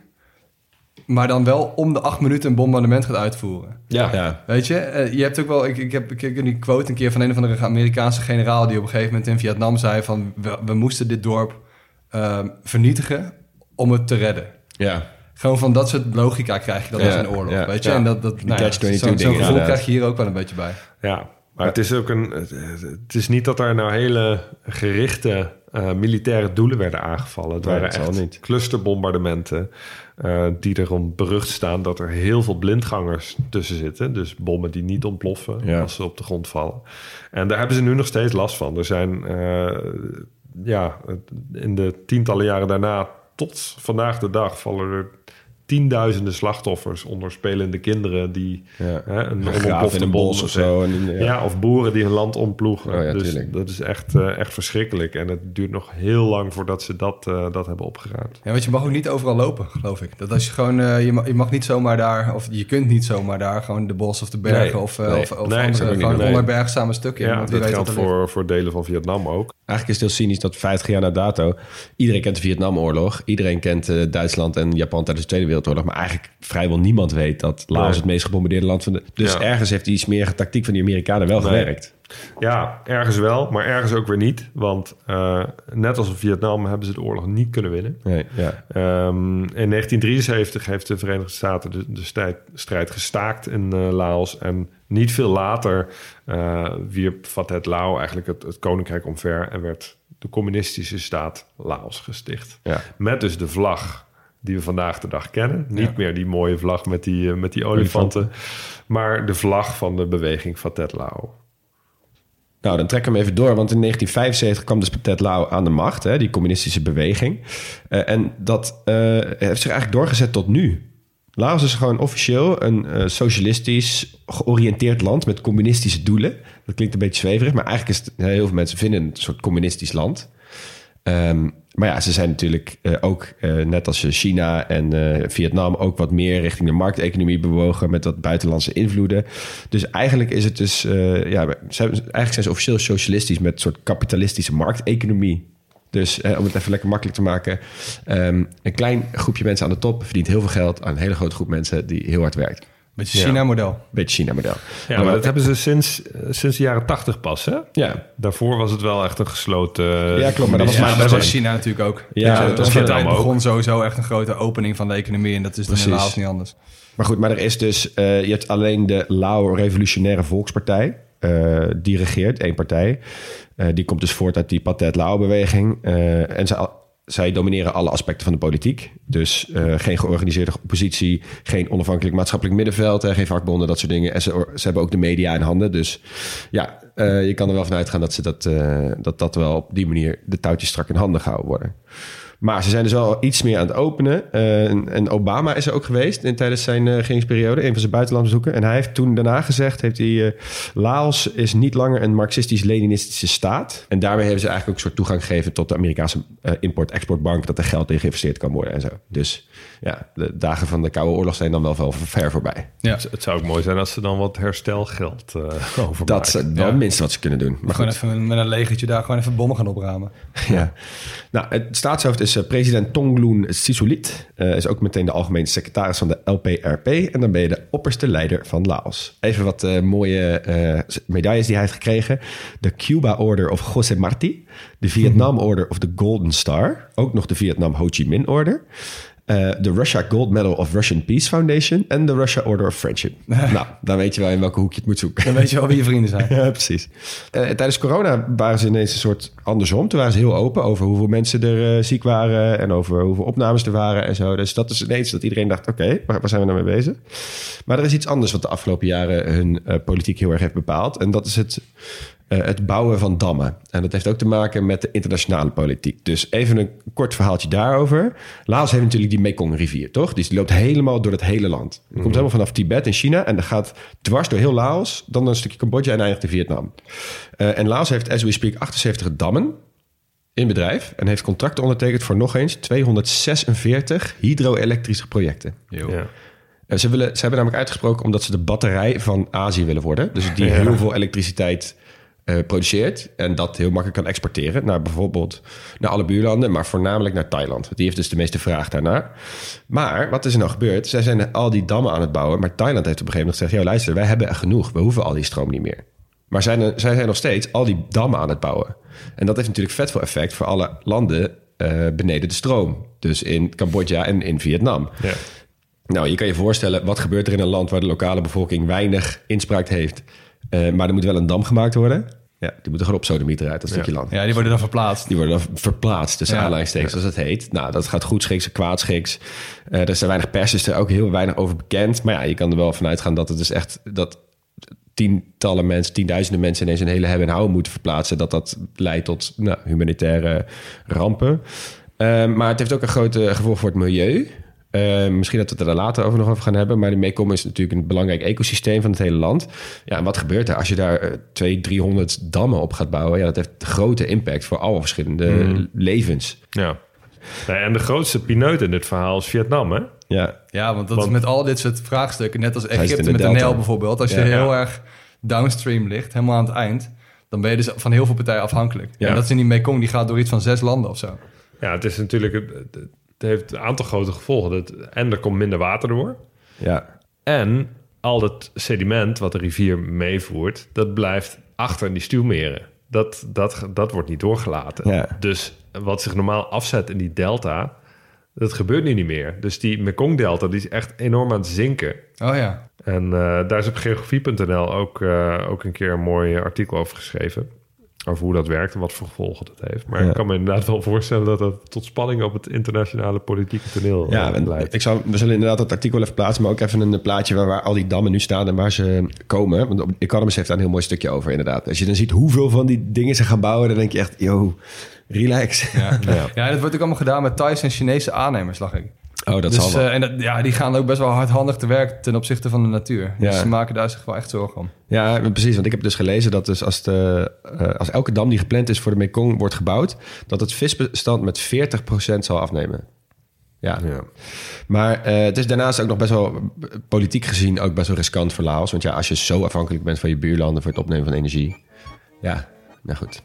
maar dan wel om de acht minuten een bombardement gaat uitvoeren. Ja. ja. Weet je, uh, je hebt ook wel... Ik, ik heb, ik heb die quote een keer van een of andere Amerikaanse generaal die op een gegeven moment in Vietnam zei van we, we moesten dit dorp uh, vernietigen om het te redden. Ja. Gewoon van dat soort logica krijg je dat ja, als een oorlog, ja, weet je? Ja. En dat, dat, nou ja, zo'n zo gevoel inderdaad. Krijg je hier ook wel een beetje bij. Ja, maar het is ook een... Het is niet dat er nou hele gerichte uh, militaire doelen werden aangevallen. Het nee, waren echt niet. clusterbombardementen uh, die erom berucht staan dat er heel veel blindgangers tussen zitten. Dus bommen die niet ontploffen ja. als ze op de grond vallen. En daar hebben ze nu nog steeds last van. Er zijn uh, ja, in de tientallen jaren daarna tot vandaag de dag vallen er tienduizenden slachtoffers onder spelende kinderen die ja. hè, een graaf in een bos of zo. En, ja. ja, of boeren die hun land omploegen. Oh, ja, dus tuurlijk. dat is echt, uh, echt verschrikkelijk. En het duurt nog heel lang voordat ze dat, uh, dat hebben opgeruimd. Ja, want je mag ook niet overal lopen, geloof ik. Dat als je gewoon, uh, je, mag, je mag niet zomaar daar, of je kunt niet zomaar daar gewoon de bos of de bergen nee, of, uh, nee, of, of nee, andere, nee, gewoon nee. onherbergzame stukken. Ja, dat geldt voor, voor delen van Vietnam ook. Eigenlijk is het heel cynisch dat vijftig jaar na dato... iedereen kent de Vietnamoorlog. Iedereen kent uh, Duitsland en Japan tijdens de Tweede Wereldoorlog. Maar eigenlijk vrijwel niemand weet dat Laos nee. het meest gebombardeerde land van de... Dus ja. ergens heeft die smerige tactiek van die Amerikanen wel nee. gewerkt. Ja, ergens wel, maar ergens ook weer niet. Want uh, net als in Vietnam hebben ze de oorlog niet kunnen winnen. Nee, ja. um, in negentien drieënzeventig heeft de Verenigde Staten de, de strijd, strijd gestaakt in uh, Laos. En niet veel later uh, wierp Phat That Lao eigenlijk het, het koninkrijk omver... en werd de communistische staat Laos gesticht. Ja. Met dus de vlag die we vandaag de dag kennen. Niet ja. meer die mooie vlag met die, uh, met die olifanten... Olifanten. maar de vlag van de beweging Phat That Lao. Nou, dan trekken we hem even door. Want in negentien vijfenzeventig kwam dus Phat That Lao aan de macht. Hè, die communistische beweging. Uh, en dat uh, heeft zich eigenlijk doorgezet tot nu. Laos is gewoon officieel een uh, socialistisch georiënteerd land... met communistische doelen. Dat klinkt een beetje zweverig. Maar eigenlijk is het, heel veel mensen vinden het een soort communistisch land. Um, maar ja, ze zijn natuurlijk uh, ook, uh, net als China en uh, Vietnam... ook wat meer richting de markteconomie bewogen... met wat buitenlandse invloeden. Dus eigenlijk is het dus... Uh, ja, ze, eigenlijk zijn ze officieel socialistisch... met een soort kapitalistische markteconomie. Dus uh, om het even lekker makkelijk te maken... Um, een klein groepje mensen aan de top... verdient heel veel geld aan een hele grote groep mensen... die heel hard werkt. Beetje China-model. Beetje China-model. Ja, maar, maar dat hebben ze sinds, sinds de jaren tachtig pas, hè? Ja. Daarvoor was het wel echt een gesloten... Ja, klopt. Maar dat was, ja, maar, dat was China natuurlijk ook. Ja, ja dat was Vietnam het begon sowieso echt een grote opening van de economie. En dat is dan helaas niet anders. Maar goed, maar er is dus... Uh, je hebt alleen de Lao Revolutionaire Volkspartij. Uh, die regeert, één partij. Uh, die komt dus voort uit die Pathet Lao-beweging. Uh, en ze... Zij domineren alle aspecten van de politiek. Dus uh, geen georganiseerde oppositie, geen onafhankelijk maatschappelijk middenveld, hè, geen vakbonden, dat soort dingen. En ze, ze hebben ook de media in handen. Dus ja, uh, je kan er wel van uitgaan dat, ze dat, uh, dat dat wel op die manier de touwtjes strak in handen gehouden worden. Maar ze zijn dus wel iets meer aan het openen. Uh, en, en Obama is er ook geweest in, tijdens zijn uh, regeringsperiode, een van zijn buitenlandbezoeken. En hij heeft toen daarna gezegd, heeft hij, uh, Laos is niet langer een marxistisch-leninistische staat. En daarmee hebben ze eigenlijk ook een soort toegang gegeven tot de Amerikaanse uh, import-exportbank, dat er geld in geïnvesteerd kan worden en zo. Dus ja, de dagen van de Koude Oorlog zijn dan wel, wel ver voorbij. Ja. Het zou ook mooi zijn als ze dan wat herstelgeld uh, overmaken. Dat is wel ja. het minste wat ze kunnen doen. Maar gewoon even met een legertje daar gewoon even bommen gaan opramen. Ja. Nou, het staatshoofd is uh, president Thongloun Sisoulith. Uh, is ook meteen de algemene secretaris van de L P R P. En dan ben je de opperste leider van Laos. Even wat uh, mooie uh, medailles die hij heeft gekregen. De Cuba Order of José Marti. De Vietnam Order of the Golden Star. Ook nog de Vietnam Ho Chi Minh Order. Uh, de Russia Gold Medal of Russian Peace Foundation en de Russia Order of Friendship. Nou, dan weet je wel in welke hoek je het moet zoeken. Dan weet je wel wie je vrienden zijn. Ja, precies. Uh, tijdens corona waren ze ineens een soort andersom. Toen waren ze heel open over hoeveel mensen er uh, ziek waren en over hoeveel opnames er waren en zo. Dus dat is ineens dat iedereen dacht, oké, okay, waar, waar zijn we nou mee bezig? Maar er is iets anders wat de afgelopen jaren hun uh, politiek heel erg heeft bepaald. En dat is het... Uh, het bouwen van dammen. En dat heeft ook te maken met de internationale politiek. Dus even een kort verhaaltje daarover. Laos heeft natuurlijk die Mekong-rivier, toch? Die loopt helemaal door het hele land. Die mm-hmm. komt helemaal vanaf Tibet in China... en dat gaat dwars door heel Laos... dan een stukje Cambodja en eindigt in Vietnam. Uh, en Laos heeft, as we speak, achtenzeventig dammen in bedrijf... en heeft contracten ondertekend voor nog eens... tweehonderdzesenveertig hydro-elektrische projecten. Jo. Ja. Uh, ze, willen, ze hebben namelijk uitgesproken... omdat ze de batterij van Azië willen worden. Dus die ja. heel veel elektriciteit... Uh, produceert en dat heel makkelijk kan exporteren naar bijvoorbeeld naar alle buurlanden, maar voornamelijk naar Thailand. Die heeft dus de meeste vraag daarnaar. Maar wat is er nou gebeurd? Zij zijn al die dammen aan het bouwen, maar Thailand heeft op een gegeven moment gezegd, ja, luister, wij hebben er genoeg, we hoeven al die stroom niet meer. Maar zij, zij zijn nog steeds al die dammen aan het bouwen. En dat heeft natuurlijk vet veel effect voor alle landen uh, beneden de stroom. Dus in Cambodja en in Vietnam. Ja. Nou, je kan je voorstellen, wat gebeurt er in een land waar de lokale bevolking weinig inspraak heeft... Uh, maar er moet wel een dam gemaakt worden. Ja, die moeten gewoon op sodemieter uit, dat ja. stukje land. Ja, die worden dan verplaatst. Die worden dan verplaatst, tussen ja. aanleidingstekens, zoals het heet. Nou, dat gaat goed schiks, kwaad schiks. Uh, er is er weinig pers, is er ook heel weinig over bekend. Maar ja, je kan er wel vanuit gaan dat het dus echt... dat tientallen mensen, tienduizenden mensen ineens een hele hebben en houden moeten verplaatsen. Dat dat leidt tot nou, humanitaire rampen. Uh, maar het heeft ook een grote gevolg voor het milieu... Uh, misschien dat we het er later over nog over gaan hebben. Maar de Mekong is natuurlijk een belangrijk ecosysteem van het hele land. Ja, en wat gebeurt er als je daar uh, tweehonderd, driehonderd dammen op gaat bouwen? Ja, dat heeft grote impact voor alle verschillende mm. levens. Ja. Nee, en de grootste pineut in dit verhaal is Vietnam, hè? Ja, ja want dat want, is met al dit soort vraagstukken, net als Egypte met de Nijl bijvoorbeeld. Als je ja, heel ja. erg downstream ligt, helemaal aan het eind... dan ben je dus van heel veel partijen afhankelijk. Ja. En dat is in die Mekong, die gaat door iets van zes landen of zo. Ja, het is natuurlijk... Het, Het heeft een aantal grote gevolgen. Dat, en er komt minder water door. Ja. En al dat sediment wat de rivier meevoert... dat blijft achter in die stuwmeren. Dat, dat, dat wordt niet doorgelaten. Ja. Dus wat zich normaal afzet in die delta... dat gebeurt nu niet meer. Dus die Mekong-delta die is echt enorm aan het zinken. Oh ja. En uh, daar is op geografie punt n l ook, uh, ook een keer een mooi artikel over geschreven... over hoe dat werkt en wat voor gevolgen dat heeft. Maar ja. ik kan me inderdaad wel voorstellen... dat dat tot spanning op het internationale politieke toneel ja, leidt. Ik zal, we zullen inderdaad dat artikel even plaatsen... maar ook even een plaatje waar, waar al die dammen nu staan... en waar ze komen. Want Economist heeft daar een heel mooi stukje over, inderdaad. Als je dan ziet hoeveel van die dingen ze gaan bouwen... dan denk je echt, yo, relax. Ja, ja. ja dat wordt ook allemaal gedaan met Thaise en Chinese aannemers, lag ik. Oh, dat dus, zal wel. uh, en dat, ja, die gaan ook best wel hardhandig te werk ten opzichte van de natuur. Dus Ja. ze maken daar zich wel echt zorgen om. Ja, precies. Want ik heb dus gelezen dat dus als, de, uh, als elke dam die gepland is voor de Mekong wordt gebouwd, dat het visbestand met veertig procent zal afnemen. Ja. Ja. Maar uh, het is daarnaast ook nog best wel politiek gezien ook best wel riskant voor Laos. Want ja, als je zo afhankelijk bent van je buurlanden voor het opnemen van energie. Ja, nou goed.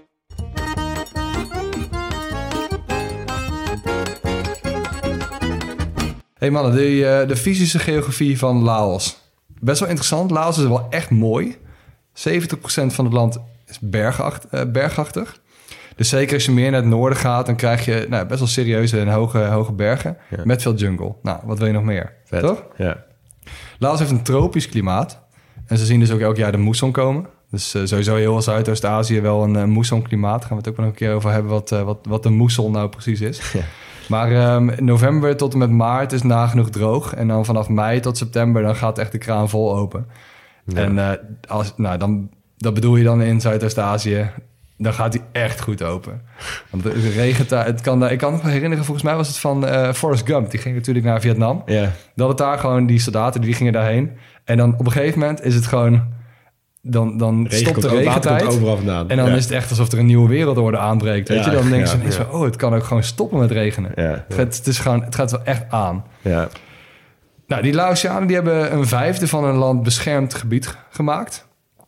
Hey mannen, de, de fysische geografie van Laos. Best wel interessant. Laos is wel echt mooi. zeventig procent van het land is bergacht, uh, bergachtig. Dus zeker als je meer naar het noorden gaat, dan krijg je nou, best wel serieuze en hoge, hoge bergen. Ja. Met veel jungle. Nou, wat wil je nog meer? Vet. Toch? Ja. Laos heeft een tropisch klimaat. En ze zien dus ook elk jaar de moesson komen. Dus uh, sowieso heel Zuidoost-Azië wel een uh, moesson-klimaat. Daar gaan we het ook wel nog een keer over hebben wat, uh, wat, wat de moesson nou precies is. Ja. Maar um, november tot en met maart is nagenoeg droog. En dan vanaf mei tot september dan gaat echt de kraan vol open. Ja. En uh, als, nou, dan, dat bedoel je dan in Zuidoost-Azië. Dan gaat hij echt goed open. Want het regent daar. Het kan, ik kan me herinneren, volgens mij was het van uh, Forrest Gump. Die ging natuurlijk naar Vietnam. Ja. Dat het daar gewoon, die soldaten, die gingen daarheen. En dan op een gegeven moment is het gewoon... Dan, dan Regen stopt de komt, water regentijd. komt overal vandaan. En dan ja. is het echt alsof er een nieuwe wereldorde aanbreekt. Weet Ja, je? Dan denk je ja, zo ineens ja. van... Oh, het kan ook gewoon stoppen met regenen. Ja, Het, gaat, het, is gewoon, het gaat wel echt aan. ja. Nou, die Laotianen die hebben een vijfde van hun land beschermd gebied gemaakt.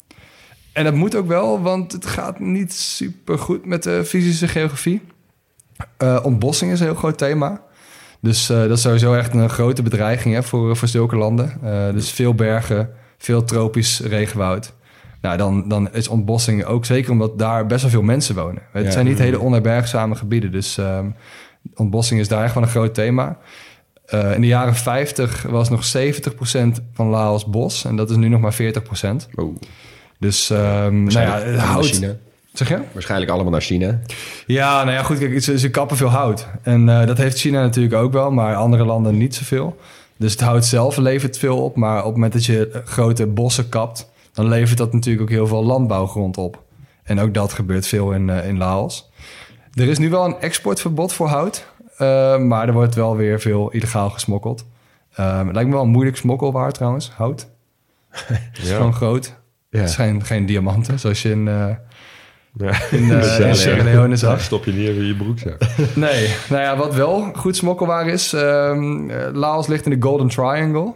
En dat moet ook wel, want het gaat niet super goed met de fysische geografie. Uh, ontbossing is een heel groot thema. Dus uh, dat is sowieso echt een grote bedreiging hè, voor, voor zulke landen. Uh, dus veel bergen, veel tropisch regenwoud. Nou, dan, dan is ontbossing ook zeker omdat daar best wel veel mensen wonen. Het Ja. zijn niet hele onherbergzame gebieden. Dus um, ontbossing is daar echt wel een groot thema. Uh, in de jaren vijftig was nog zeventig procent van Laos bos. En dat is nu nog maar veertig procent. Oh. Dus um, nou ja, Waarschijnlijk naar hout... China. Zeg je? Waarschijnlijk allemaal naar China. Ja, nou ja, goed. Kijk, ze, ze kappen veel hout. En uh, dat heeft China natuurlijk ook wel, maar andere landen niet zoveel. Dus het hout zelf levert veel op. Maar op het moment dat je grote bossen kapt, dan levert dat natuurlijk ook heel veel landbouwgrond op. En ook dat gebeurt veel in, uh, in Laos. Er is nu wel een exportverbod voor hout. Uh, maar er wordt wel weer veel illegaal gesmokkeld. Uh, het lijkt me wel een moeilijk smokkelwaar trouwens, hout. Het is Ja. gewoon groot. Ja. Het zijn geen diamanten, zoals je in... Uh, Ja. in, uh, in Sierra Leone zag. Ja, stop je niet even in je broekzak. Nee, nou ja, wat wel goed smokkelwaar is... Um, uh, Laos ligt in de Golden Triangle.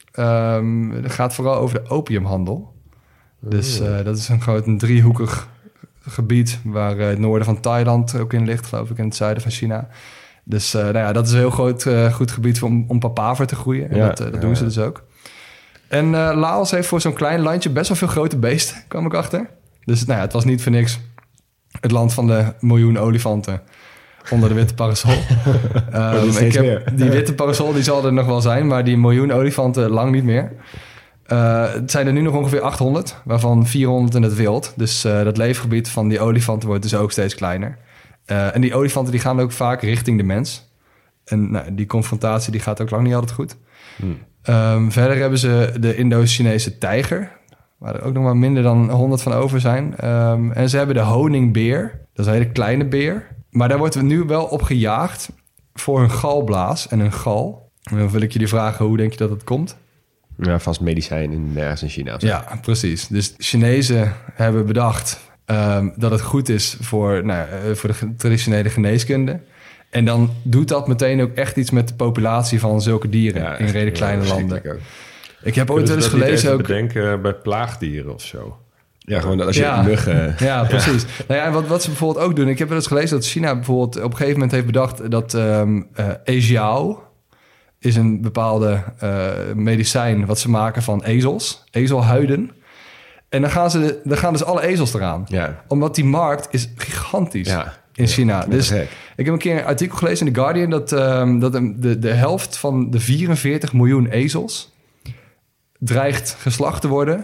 Um, het gaat vooral over de opiumhandel. Dus uh, dat is een groot een driehoekig gebied... waar uh, het noorden van Thailand ook in ligt, geloof ik... en het zuiden van China. Dus uh, nou ja, dat is een heel groot, uh, goed gebied om, om papaver te groeien. En Ja, dat, uh, dat ja, doen ja. ze dus ook. En uh, Laos heeft voor zo'n klein landje best wel veel grote beesten, kwam ik achter. Dus nou ja, het was niet voor niks het land van de miljoen olifanten onder de witte parasol. um, steeds ik heb, meer. die witte parasol die zal er nog wel zijn, maar die miljoen olifanten lang niet meer. Uh, het zijn er nu nog ongeveer achthonderd, waarvan vierhonderd in het wild. Dus uh, dat leefgebied van die olifanten wordt dus ook steeds kleiner. Uh, en die olifanten die gaan ook vaak richting de mens. En nou, die confrontatie die gaat ook lang niet altijd goed. Hmm. Um, verder hebben ze de Indo-Chinese tijger... waar er ook nog maar minder dan honderd van over zijn. Um, en ze hebben de honingbeer. Dat is een hele kleine beer. Maar daar wordt nu wel op gejaagd voor een galblaas en een gal. En dan wil ik jullie vragen, hoe denk je dat het komt? Ja, vast medicijn in, ergens in China. of zo. Ja, precies. Dus de Chinezen hebben bedacht um, dat het goed is voor, nou, uh, voor de ge- traditionele geneeskunde. En dan doet dat meteen ook echt iets met de populatie van zulke dieren Ja, in redelijk ja, kleine landen. verschrikkelijk ook. Ik heb ooit wel eens gelezen ook... bedenken bij plaagdieren of zo. Ja, gewoon dat als je Ja. muggen... Ja, precies. Nou ja, en wat, wat ze bijvoorbeeld ook doen... Ik heb wel eens gelezen dat China bijvoorbeeld op een gegeven moment heeft bedacht... dat um, uh, Ejiao is een bepaalde uh, medicijn wat ze maken van ezels. Ezelhuiden. En dan gaan, ze, dan gaan dus alle ezels eraan. Ja, Omdat die markt is gigantisch ja. in China. Dat Dus is gek. ik heb een keer een artikel gelezen in The Guardian... dat, um, dat de, de helft van de vierenveertig miljoen ezels... dreigt geslacht te worden...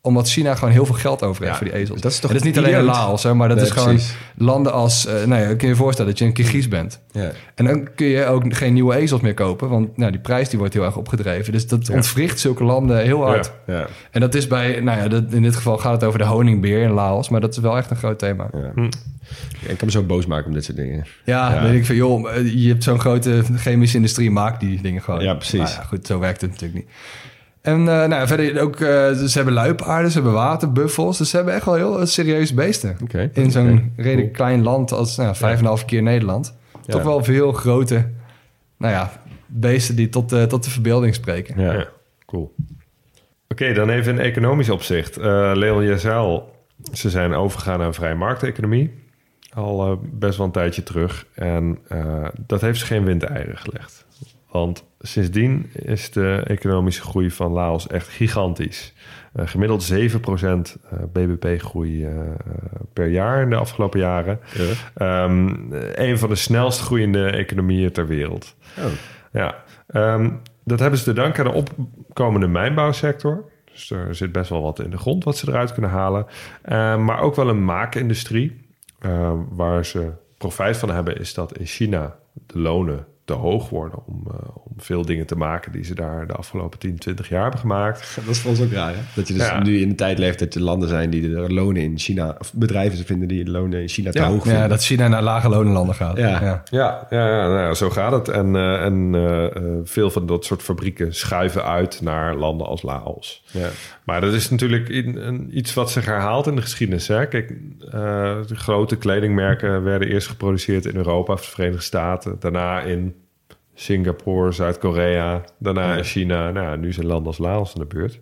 Omdat China gewoon heel veel geld over heeft Ja, voor die ezels. dat is toch En dat is niet alleen idioot? Laos, hè, maar dat Nee, is gewoon precies. landen als... Uh, nou ja, kun je je voorstellen dat je een Kirgiz bent. Ja. En dan kun je ook geen nieuwe ezels meer kopen. Want nou, die prijs die wordt heel erg opgedreven. Dus dat Ja. ontwricht zulke landen heel hard. Ja. Ja. En dat is bij... Nou ja, dat, in dit geval gaat het over de honingbeer in Laos. Maar dat is wel echt een groot thema. Ja. Hm. Ik kan me zo boos maken om dit soort dingen. Ja, Ja. weet ik van... joh, je hebt zo'n grote chemische industrie. Maak die dingen gewoon. Ja, precies. Nou ja, goed, zo werkt het natuurlijk niet. En uh, nou, verder ook... Uh, ze hebben luipaarden, ze hebben waterbuffels. Dus ze hebben echt wel heel serieuze beesten. Oké. In zo'n Oké, redelijk cool. klein land als nou, vijf en een half keer Nederland. Ja. Toch wel veel grote... Nou ja, beesten die tot, uh, tot de verbeelding spreken. Ja. Ja, cool. Oké, dan even in economisch opzicht. Uh, Leon, jij zei al, ze zijn overgegaan naar een vrije markteconomie. Al uh, best wel een tijdje terug. En uh, dat heeft ze geen windeieren gelegd. Want sindsdien is de economische groei van Laos echt gigantisch. Uh, gemiddeld zeven procent uh, B B P-groei uh, per jaar in de afgelopen jaren. Ja. Um, een van de snelst groeiende economieën ter wereld. Oh. Ja, um, dat hebben ze te danken aan de opkomende mijnbouwsector. Dus er zit best wel wat in de grond wat ze eruit kunnen halen. Uh, maar ook wel een maakindustrie. Uh, waar ze profijt van hebben is dat in China de lonen te hoog worden om, uh, om veel dingen te maken die ze daar de afgelopen tien, twintig jaar hebben gemaakt. Dat is voor ons ook raar, hè? Dat je dus Ja. nu in de tijd leeft dat er landen zijn die de lonen in China... of bedrijven vinden die de lonen in China te Ja. hoog vinden. Ja, dat China naar lage lonenlanden gaat. Ja. Ja. Ja, ja, ja nou ja, zo gaat het. En, uh, en uh, uh, veel van dat soort fabrieken schuiven uit naar landen als Laos. Ja. Maar dat is natuurlijk in, een, iets wat zich herhaalt in de geschiedenis. Hè? Kijk, uh, de grote kledingmerken werden eerst geproduceerd in Europa of de Verenigde Staten. Daarna in Singapore, Zuid-Korea, daarna Ja. in China. Nou, ja, nu zijn landen als Laos in de buurt.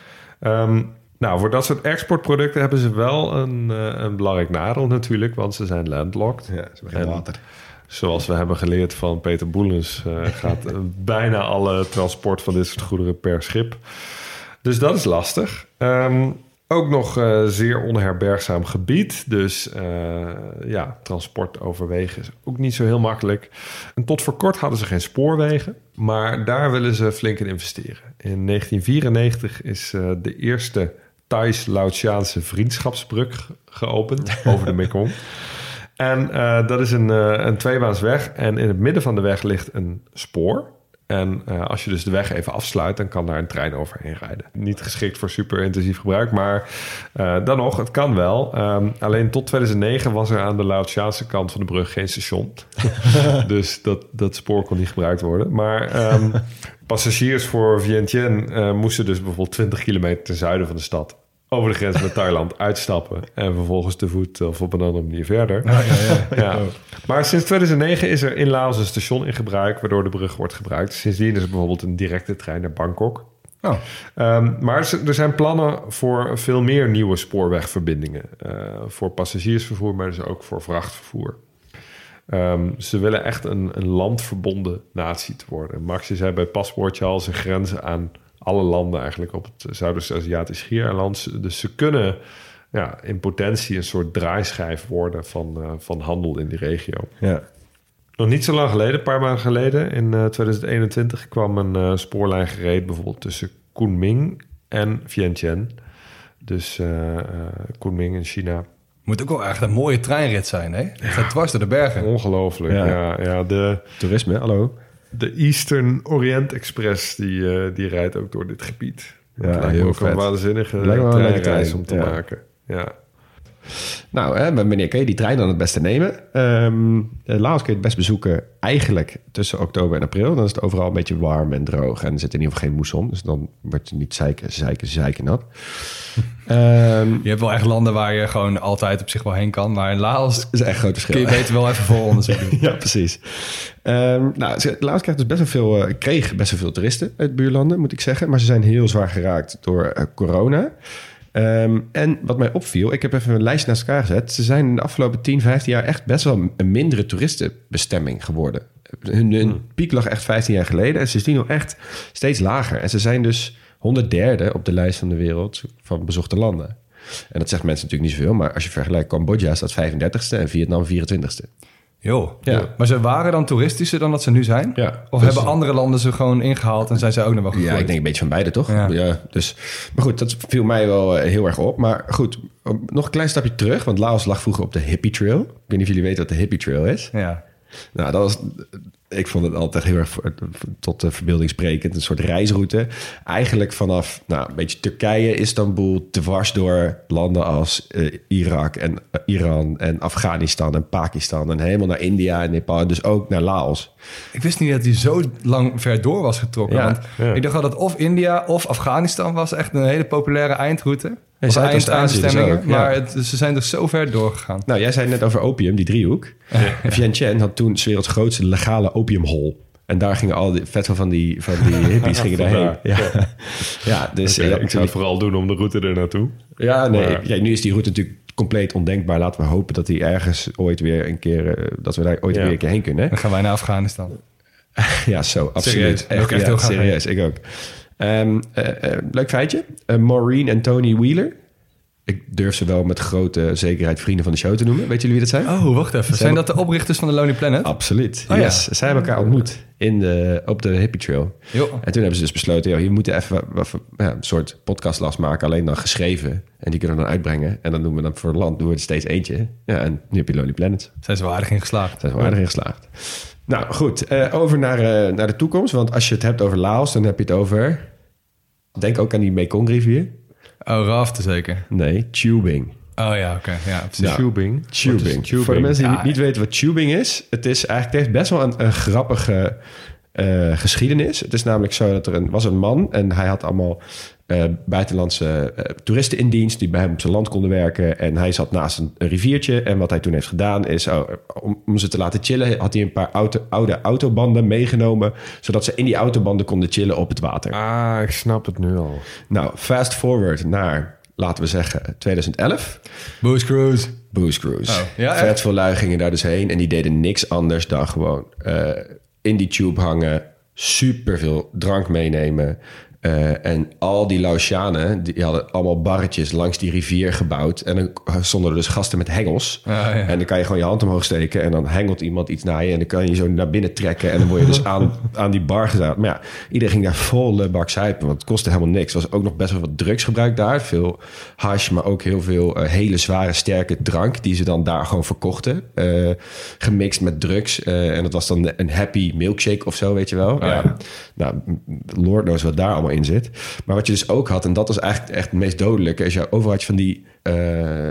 Um, nou, voor dat soort exportproducten hebben ze wel een, uh, een belangrijk nadeel natuurlijk, want ze zijn landlocked. Ja, ze hebben geen En water. Zoals we hebben geleerd van Peter Boelens, uh, gaat uh, bijna alle transport van dit soort goederen per schip. Dus dat is lastig. Um, ook nog uh, zeer onherbergzaam gebied. Dus uh, ja, transport over wegen is ook niet zo heel makkelijk. En tot voor kort hadden ze geen spoorwegen. Maar daar willen ze flink in investeren. In negentien vierennegentig is uh, de eerste Thais-Laotiaanse vriendschapsbrug geopend over de Mekong. En uh, dat is een, uh, een tweebaansweg. En in het midden van de weg ligt een spoor. En uh, als je dus de weg even afsluit, dan kan daar een trein overheen rijden. Niet geschikt voor super intensief gebruik, maar uh, dan nog, het kan wel. Um, alleen tot tweeduizend negen was er aan de Laotiaanse kant van de brug geen station. Dus dat, dat spoor kon niet gebruikt worden. Maar um, passagiers voor Vientiane uh, moesten dus bijvoorbeeld twintig kilometer ten zuiden van de stad over de grens met Thailand uitstappen en vervolgens te voet of op een andere manier verder. Oh, ja, ja. Ja. Maar sinds tweeduizend negen is er in Laos een station in gebruik waardoor de brug wordt gebruikt. Sindsdien is er bijvoorbeeld een directe trein naar Bangkok. Oh. Um, maar er zijn plannen voor veel meer nieuwe spoorwegverbindingen. Uh, voor passagiersvervoer, maar dus ook voor vrachtvervoer. Um, ze willen echt een, een landverbonden natie te worden. Max, je zei bij paspoortje al, ze grenzen aan alle landen eigenlijk op het Zuidoost-Aziatisch schiereiland. Dus ze kunnen ja, in potentie een soort draaischijf worden van, uh, van handel in die regio. Ja. Nog niet zo lang geleden, een paar maanden geleden, in uh, tweeduizend eenentwintig kwam een uh, spoorlijn gereed bijvoorbeeld tussen Kunming en Vientiane. Dus uh, uh, Kunming in China. Moet ook wel echt een mooie treinrit zijn, hè? Het gaat dwars door de bergen. Ongelooflijk. Ja. Ja. Ja, ja, de, Toerisme, hallo. de Eastern Orient Express die, uh, die rijdt ook door dit gebied. Ja, Dat lijkt me heel ook een vet. waanzinnige Lijkt me wel een leuke treinreis trein, om te ja. maken. Ja. Nou, hè, wanneer kun je die trein dan het beste nemen? Um, Laos kun je het best bezoeken eigenlijk tussen oktober en april. Dan is het overal een beetje warm en droog. En er zit in ieder geval geen moesson. Dus dan wordt je niet zeiken, zeiken, zeiken nat. um, Je hebt wel echt landen waar je gewoon altijd op zich wel heen kan. Maar in Laos dat is echt een groot verschil. kun je beter wel even vol onderzoek doen. Ja, precies. Um, nou, ze- Laos krijgt dus best wel veel, uh, kreeg best wel veel toeristen uit buurlanden, moet ik zeggen. Maar ze zijn heel zwaar geraakt door uh, corona. Um, en wat mij opviel, ik heb even een lijst naast elkaar gezet. Ze zijn in de afgelopen tien, vijftien jaar echt best wel een mindere toeristenbestemming geworden. Hun, hun Hmm. piek lag echt vijftien jaar geleden en sindsdien nog echt steeds lager. En ze zijn dus honderdderde op de lijst van de wereld van bezochte landen. En dat zegt mensen natuurlijk niet zoveel, maar als je vergelijkt, Cambodja staat vijfendertigste en Vietnam vierentwintigste. Joh. Ja. Maar ze waren dan toeristischer dan dat ze nu zijn? Ja. Of Dus- hebben andere landen ze gewoon ingehaald en zijn ze ook nog wel gegroeid? Ja, ik denk een beetje van beide, toch? Ja. Ja. Dus, maar goed, dat viel mij wel eh, heel erg op. Maar goed, nog een klein stapje terug. Want Laos lag vroeger op de Hippie Trail. Ik weet niet of jullie weten wat de Hippie Trail is. Ja. Nou, dat was, ik vond het altijd heel erg voor, tot de verbeelding sprekend. Een soort reisroute. Eigenlijk vanaf nou, een beetje Turkije, Istanbul, dwars door landen als uh, Irak en uh, Iran en Afghanistan en Pakistan. En helemaal naar India en Nepal. En dus ook naar Laos. Ik wist niet dat hij zo lang ver door was getrokken. Ja, want ja. ik dacht dat of India of Afghanistan was echt een hele populaire eindroute. Ja, Of Zuidoost-Azië dus eindstemmingen. ook, ja. Maar het, ze zijn dus zo ver doorgegaan. Nou, jij zei net over opium, die driehoek. En Vientiane had toen 's werelds grootste legale opiumhol. En daar gingen al die vet veel van die, van die hippies gingen daarheen. Ja, ja dus Oké, eh, ik zou het vooral doen om de route er naartoe. ja, nee, Maar- ja, nu is die route natuurlijk compleet ondenkbaar. Laten we hopen dat die ergens ooit weer een keer, eh, dat we daar ooit Ja. weer een keer heen kunnen. Dan gaan wij naar Afghanistan. Ja, zo, absoluut. Serieus, wil ik echt ja, heel graag serieus, ik ook. Ehm, eh, eh, leuk feitje. Eh, Maureen en Tony Wheeler. Ik durf ze wel met grote zekerheid vrienden van de show te noemen. Weet jullie wie dat zijn? Oh, wacht even. Zijn dat de oprichters van de Lonely Planet? Absoluut. Oh, ja. yes. Zij hebben elkaar ontmoet in de, op de Hippie Trail. Jo. En toen hebben ze dus besloten, joh, hier moeten even wat- wat- ja, een soort podcast maken, alleen dan geschreven. En die kunnen we dan uitbrengen. En dan doen we dan voor het land doen we er steeds eentje. Ja, en nu heb je Lonely Planet. Zijn ze wel aardig in geslaagd. Zijn ze wel aardig in geslaagd. Nou goed, eh, over naar, eh, naar de toekomst. Want als je het hebt over Laos, dan heb je het over... Denk ook aan die Mekong-rivier. Oh, raften zeker. Nee, tubing. Oh ja, oké. Ja, precies. Ja. Tubing. Tubing. Wat is tubing? Voor de mensen die Ja, niet, niet weten wat tubing is... het is eigenlijk het heeft best wel een, een grappige eh, geschiedenis. Het is namelijk zo dat er een, was een man... en hij had allemaal eh, buitenlandse eh, toeristen in dienst... die bij hem op zijn land konden werken. En hij zat naast een, een riviertje. En wat hij toen heeft gedaan is... Oh, om, om ze te laten chillen... had hij een paar auto, oude autobanden meegenomen... zodat ze in die autobanden konden chillen op het water. Ah, ik snap het nu al. Nou, fast forward naar... laten we zeggen twintig elf... Booze Cruise. Booze Cruise. Oh, ja, Vet echt? veel lui gingen daar dus heen. En die deden niks anders dan gewoon uh, in die tube hangen. Super veel drank meenemen. Uh, en al die Laotianen, die hadden allemaal barretjes langs die rivier gebouwd. En dan stonden er dus gasten met hengels. Ah, ja. En dan kan je gewoon je hand omhoog steken. En dan hengelt iemand iets naar je. En dan kan je je zo naar binnen trekken. En dan word je dus aan, aan die bar gedaan. Maar ja, iedereen ging daar volle bak zuipen. Want het kostte helemaal niks. Er was ook nog best wel wat drugsgebruik daar. Veel hash, maar ook heel veel uh, hele zware, sterke drank. Die ze dan daar gewoon verkochten. Uh, gemixt met drugs. Uh, en dat was dan een happy milkshake of zo, weet je wel. Oh, ja. Ja. Nou, Lord knows wat daar allemaal in zit. Maar wat je dus ook had, en dat was eigenlijk echt het meest dodelijke... is je overal had je van die... Uh,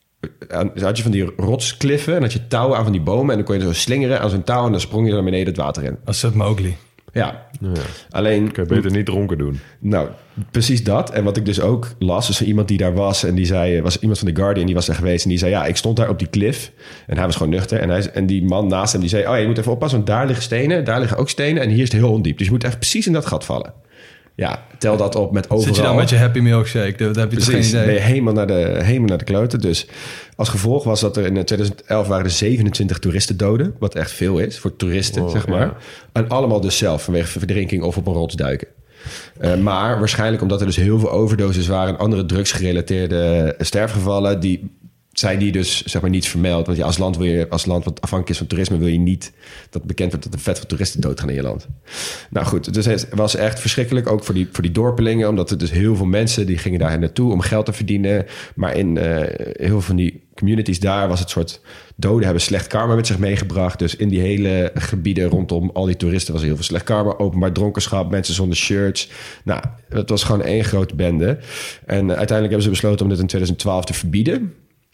had je van die rotskliffen en had je touwen aan van die bomen... en dan kon je zo slingeren aan zo'n touw... en dan sprong je naar beneden het water in. Als het Mowgli. Ja, Ja. alleen... Kun je beter niet dronken doen. Nou, precies dat. En wat ik dus ook las, is van iemand die daar was... en die zei, was iemand van The Guardian, die was daar geweest... en die zei, ja, ik stond daar op die klif... en hij was gewoon nuchter. En, hij, en die man naast hem, die zei... oh ja, je moet even oppassen, want daar liggen stenen... daar liggen ook stenen en hier is het heel ondiep. Dus je moet echt precies in dat gat vallen. Ja, tel dat op met overal. Zit je dan met je happy milkshake? Dat heb je toch geen Precies, idee. ben je helemaal naar, de, helemaal naar de kloten. Dus als gevolg was dat er in twintig elf waren er zevenentwintig toeristen doden. Wat echt veel is voor toeristen, Wow, zeg maar. ja. En allemaal dus zelf vanwege verdrinking of op een rots duiken. Uh, maar waarschijnlijk omdat er dus heel veel overdoses waren... en andere drugsgerelateerde sterfgevallen... die zijn die dus zeg maar niet vermeld. Want ja, als land wil je, als land wat afhankelijk is van toerisme, wil je niet dat bekend wordt dat er vet veel toeristen doodgaan in je land. Nou goed, dus het was echt verschrikkelijk ook voor die, voor die dorpelingen, omdat er dus heel veel mensen die gingen daar naartoe om geld te verdienen. Maar in uh, heel veel van die communities daar was het soort doden hebben slecht karma met zich meegebracht. Dus in die hele gebieden rondom al die toeristen was er heel veel slecht karma. Openbaar dronkenschap, mensen zonder shirts. Nou, het was gewoon één grote bende. En uh, uiteindelijk hebben ze besloten om dit in twintig twaalf te verbieden.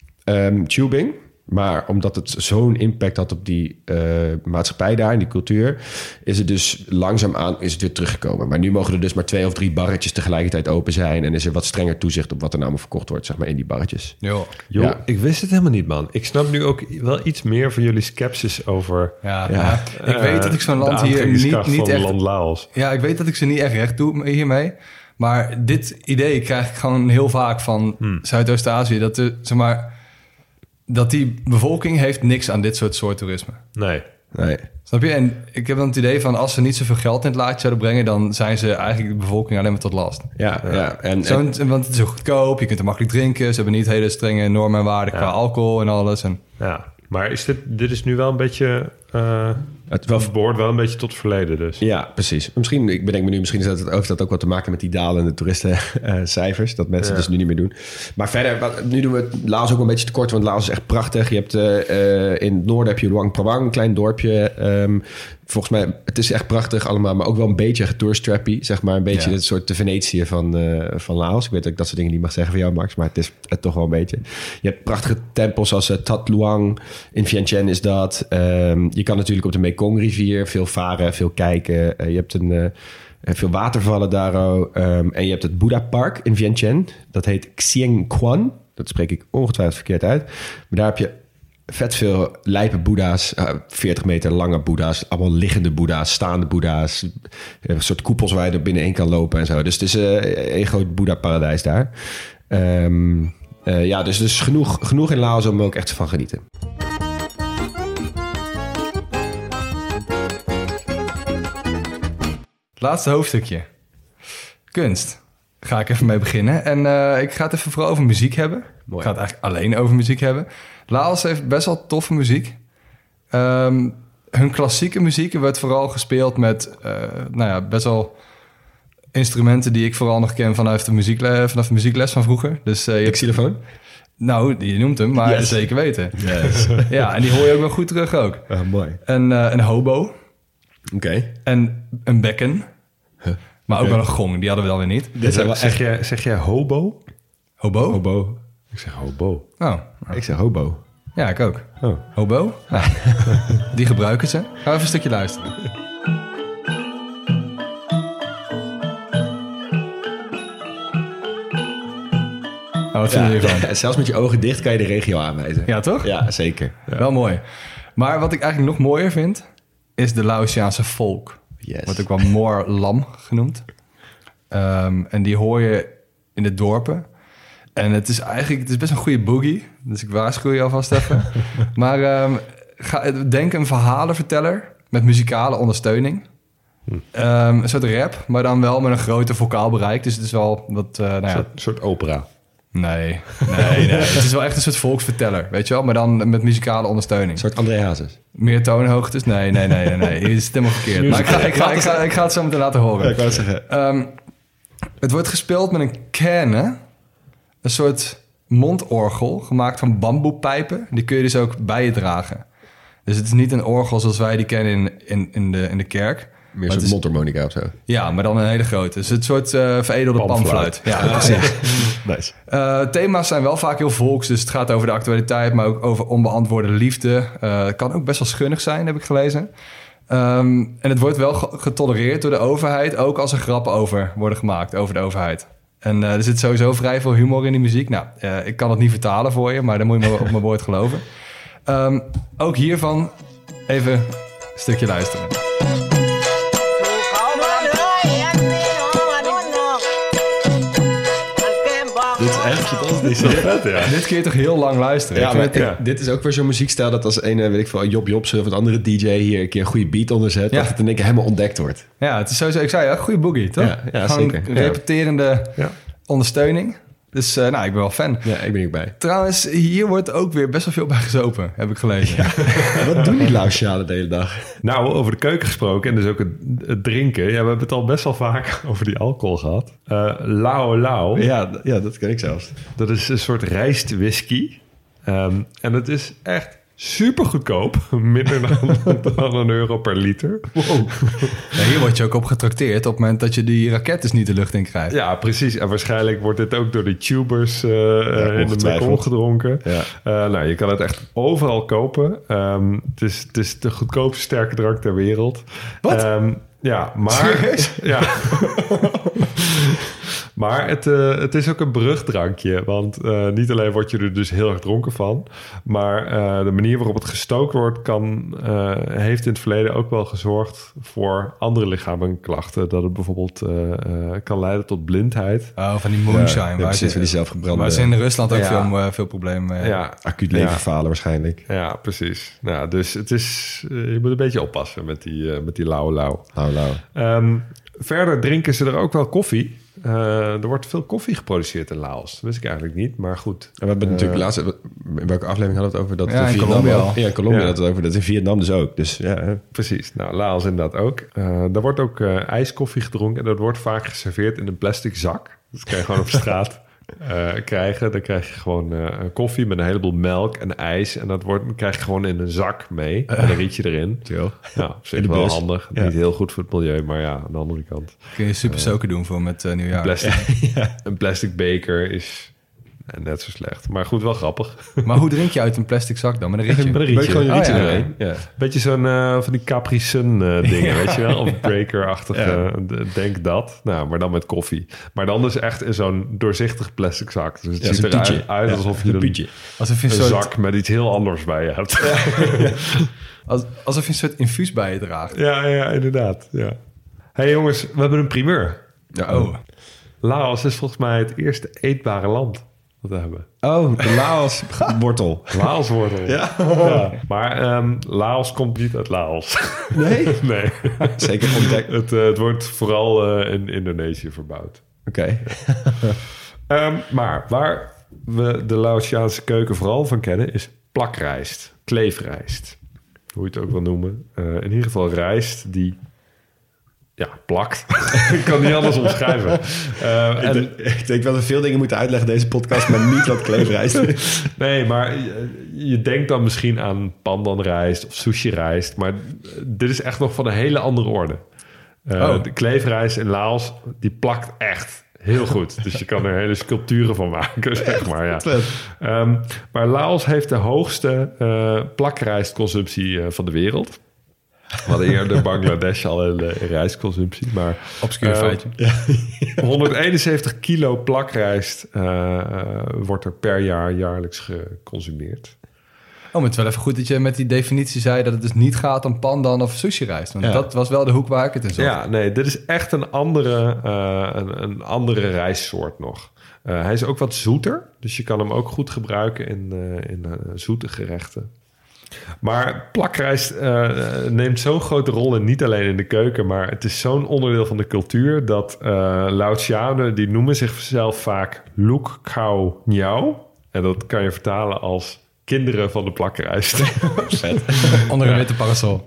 Um, tubing. Maar omdat het zo'n impact had op die uh, maatschappij daar en die cultuur, is het dus langzaamaan is het weer teruggekomen. Maar nu mogen er dus maar twee of drie barretjes tegelijkertijd open zijn en is er wat strenger toezicht op wat er nou verkocht wordt, zeg maar, in die barretjes. Jo. Joh, Ja. ik wist het helemaal niet, man. Ik snap nu ook wel iets meer van jullie skepsis over... Ja, Ja. ja. Ik weet dat ik zo'n de land hier niet, aantrekkingskracht niet van echt... land Laos. Ja, ik weet dat ik ze niet echt recht doe hiermee. Maar dit idee krijg ik gewoon heel vaak van Hmm. Zuidoost-Azië. Dat, de, zeg maar, dat die bevolking heeft niks aan dit soort soort toerisme. Nee. Nee. Snap je? En ik heb dan het idee van als ze niet zoveel geld in het laadje zouden brengen, dan zijn ze eigenlijk de bevolking alleen maar tot last. Ja, ja. En, Zo, en, want het is zo goedkoop, je kunt er makkelijk drinken. Ze hebben niet hele strenge normen en waarden qua Ja. alcohol en alles. En, Ja. Maar is dit, dit is nu wel een beetje... Uh, het wel behoort wel een beetje tot het verleden dus. Ja, precies. Misschien, ik bedenk me nu, misschien heeft dat, dat ook wat te maken met die dalende toeristencijfers. Uh, dat mensen ja. dus nu niet meer doen. Maar verder, wat, nu doen we Laos ook een beetje tekort, want Laos is echt prachtig. Je hebt uh, uh, in het noorden heb je Luang Prabang, een klein dorpje. Um, volgens mij, het is echt prachtig allemaal, maar ook wel een beetje tourist-trappy. Zeg maar een beetje ja. het soort de Venetië van, uh, van Laos. Ik weet dat ik dat soort dingen niet mag zeggen van jou, Max, maar het is het toch wel een beetje. Je hebt prachtige tempels als uh, Tat Luang. In Vientiane is dat. Um, je kan natuurlijk op de Mekong-rivier veel varen, veel kijken. Uh, je hebt een, uh, veel watervallen daar. Um, en je hebt het Boeddha-park in Vientiane. Dat heet Xieng Quan. Dat spreek ik ongetwijfeld verkeerd uit. Maar daar heb je vet veel lijpe boeddha's. Uh, veertig meter lange boeddha's. Allemaal liggende boeddha's, staande boeddha's. Een soort koepels waar je er binnenin kan lopen en zo. Dus het is uh, een groot boeddha-paradijs daar. Um, uh, ja, dus, dus genoeg, genoeg in Laos om er ook echt van genieten. Laatste hoofdstukje. Kunst. Ga ik even mee beginnen. En uh, ik ga het even vooral over muziek hebben. Mooi. Ik ga het eigenlijk alleen over muziek hebben. Laos heeft best wel toffe muziek. Um, hun klassieke muziek werd vooral gespeeld met uh, nou ja, best wel instrumenten die ik vooral nog ken vanuit de muziekles, vanaf de muziekles van vroeger. Dus, uh, je de xylofoon? Nou, je noemt hem, maar yes. zeker weten. Yes. Ja, en die hoor je ook wel goed terug ook. Uh, mooi. En uh, een hobo. Oké. Okay. En een bekken. Huh. Maar ook okay. wel een gong, die hadden we dan weer niet. Dit zeg, zeg, jij, zeg jij hobo? Hobo? Hobo. Ik zeg hobo. Oh. Nou. Ik zeg hobo. Ja, ik ook. Oh. Hobo? Nou, die gebruiken ze. Gaan we even een stukje luisteren. Oh, wat vind je ja, hiervan? Zelfs met je ogen dicht kan je de regio aanwijzen. Ja, toch? Ja, zeker. Ja. Wel mooi. Maar wat ik eigenlijk nog mooier vind, is de Laotiaanse folk. Yes. Wordt ook wel Moor Lam genoemd. Um, en die hoor je in de dorpen. En het is eigenlijk het is best een goede boogie. Dus ik waarschuw je alvast even. Maar um, ga, denk een verhalenverteller met muzikale ondersteuning. Hm. Um, een soort rap, maar dan wel met een groter vocaal bereik. Dus het is wel wat... Uh, nou ja, een soort, soort opera. Nee, nee, nee. Het is wel echt een soort volksverteller, weet je wel? Maar dan met muzikale ondersteuning. Een soort André Hazes. Meer toonhoogtes? Nee, nee, nee, nee. nee. Hier is het helemaal verkeerd. Maar ik ga, ik, ga, ik, ga, ik ga het zo meteen laten horen. Ja, ik wou het zeggen. Um, het wordt gespeeld met een kerne. Een soort mondorgel gemaakt van bamboepijpen. Die kun je dus ook bij je dragen. Dus het is niet een orgel zoals wij die kennen in, in, in, de, in de kerk. Meer een soort mondharmonica of zo. Ja, maar dan een hele grote. Dus het soort uh, veredelde panfluit. Ja, ah, precies. Nice. Uh, thema's zijn wel vaak heel volks. Dus het gaat over de actualiteit, maar ook over onbeantwoorde liefde. Uh, het kan ook best wel schunnig zijn, heb ik gelezen. Um, en het wordt wel getolereerd door de overheid. Ook als er grappen over worden gemaakt, over de overheid. En uh, er zit sowieso vrij veel humor in die muziek. Nou, uh, ik kan het niet vertalen voor je, maar dan moet je me op mijn woord geloven. Um, ook hiervan even een stukje luisteren. Dit is echt fantastisch. Dit, vet, ja. Dit kun je toch heel lang luisteren. Ja, maar, ja. Dit is ook weer zo'n muziekstijl dat als een, weet ik veel, Job Jobs of een andere D J hier een keer een goede beat onder zet, ja. dat het in één keer helemaal ontdekt wordt. Ja, het is sowieso, ik zei ja, goede boogie, toch? Ja, ja Gewoon zeker. repeterende ja. ondersteuning. Dus uh, nou, ik ben wel fan. Ja, ik ben ook bij. Trouwens, hier wordt ook weer best wel veel bij gezopen, heb ik gelezen. Ja. Wat doen die Laotianen de hele dag? Nou, over de keuken gesproken en dus ook het, het drinken. Ja, we hebben het al best wel vaak over die alcohol gehad. Uh, Lao Lao. Ja, ja, dat ken ik zelfs. Dat is een soort rijstwhisky. Um, en het is echt super goedkoop. Minder dan, dan een euro per liter. Wow. Ja, hier word je ook op getrakteerd op het moment dat je die raket dus niet de lucht in krijgt. Ja, precies. En waarschijnlijk wordt dit ook door de tubers uh, ja, in de Mekong gedronken. Ja. Uh, nou, je kan het echt overal kopen. Um, het, is, het is de goedkoopste sterke drank ter wereld. Wat? Um, ja, maar... ja. Maar het, uh, het is ook een brugdrankje. Want uh, niet alleen word je er dus heel erg dronken van. Maar uh, de manier waarop het gestookt wordt... Kan, uh, heeft in het verleden ook wel gezorgd voor andere lichamelijke Dat het bijvoorbeeld uh, uh, kan leiden tot blindheid. Oh, van die moonshine. Ja, waar ja, precies, ze, van die zelfgebrande... Waar ze in Rusland ook ja. veel, uh, veel problemen... Uh, ja. Acuut leverfalen ja. waarschijnlijk. Ja, precies. Nou, dus het is, uh, je moet een beetje oppassen met die, uh, met die lauwe lauw. Lauw lauw. Um, verder drinken ze er ook wel koffie. Uh, er wordt veel koffie geproduceerd in Laos. Dat wist ik eigenlijk niet, maar goed. En we hebben Uh, natuurlijk laatst... In welke aflevering hadden we het over? Dat Ja, het in Vietnam Colombia ook- al. Ja, in Colombia Ja. dat het over. Dat is in Vietnam dus ook. Dus ja, hè. Precies. Nou, Laos inderdaad ook. Uh, daar wordt ook uh, ijskoffie gedronken. En dat wordt vaak geserveerd in een plastic zak. Dat kan je gewoon op straat uh, krijgen. Dan krijg je gewoon uh, een koffie met een heleboel melk en ijs. En dat wordt, krijg je gewoon in een zak mee. En dan riet je erin. Chill. Ja, op zich In de wel bus. handig. Ja. Niet heel goed voor het milieu, maar ja, aan de andere kant. Kun je super soaker doen voor met uh, nieuwjaar. Plastic, Een plastic beker is net zo slecht. Maar goed, wel grappig. Maar hoe drink je uit een plastic zak dan? Met een ritje? Met een Weet je rietje. gewoon je Oh, rietje ja. erheen. Ja. Beetje zo'n uh, van die Capri Sun uh, dingen, weet je wel? Of breaker-achtige, Ja. uh, denk dat. Nou, maar dan met koffie. Maar dan dus echt in zo'n doorzichtig plastic zak. Dus het Ja, ziet zo'n eruit pietje. uit Ja, alsof je een een, pietje. Alsof je een een soort, zak met iets heel anders bij je hebt. als, alsof je een soort infuus bij je draagt. Ja, ja, inderdaad. Ja. Hey jongens, we hebben een primeur. Ja, oh. Laos is volgens mij het eerste eetbare land dat we hebben. Oh, de Laos wortel. Laoswortel. Ja. Ja. Maar um, Laos komt niet uit Laos. Nee? Nee. Zeker ontdekt. Het, uh, het wordt vooral uh, in Indonesië verbouwd. Oké. Um, maar waar we de Laotiaanse keuken vooral van kennen is plakrijst, kleefrijst. Hoe je het ook wil noemen. Uh, in ieder geval rijst die ja, plakt. Ik kan niet anders omschrijven. Uh, en, Ik, denk, ik denk wel dat we veel dingen moeten uitleggen in deze podcast, maar niet wat kleefrijst. nee, maar je, je denkt dan misschien aan pandanrijst of sushi-rijst. Maar dit is echt nog van een hele andere orde. Uh, Oh. De kleefrijst in Laos, die plakt echt heel goed. Dus je kan er hele sculpturen van maken, zeg maar. Ja. Um, maar Laos heeft de hoogste uh, plakrijstconsumptie uh, van de wereld. We hadden eerder Bangladesh al een uh, rijstconsumptie. Maar, Obscuur uh, feitje. honderdeenenzeventig kilo plakrijst uh, uh, wordt er per jaar jaarlijks geconsumeerd. Oh, maar het is wel even goed dat je met die definitie zei dat het dus niet gaat om pandan of sushi-rijst. Want Ja. dat was wel de hoek waar ik het in zag. Ja, nee, dit is echt een andere, uh, een, een andere rijstsoort nog. Uh, hij is ook wat zoeter, dus je kan hem ook goed gebruiken in, uh, in uh, zoete gerechten. Maar plakrijst uh, neemt zo'n grote rol in, niet alleen in de keuken, maar het is zo'n onderdeel van de cultuur dat uh, Laotianen, die noemen zichzelf vaak Luk Khao Niao. En dat kan je vertalen als kinderen van de plakrijst. Onder een witte parasol.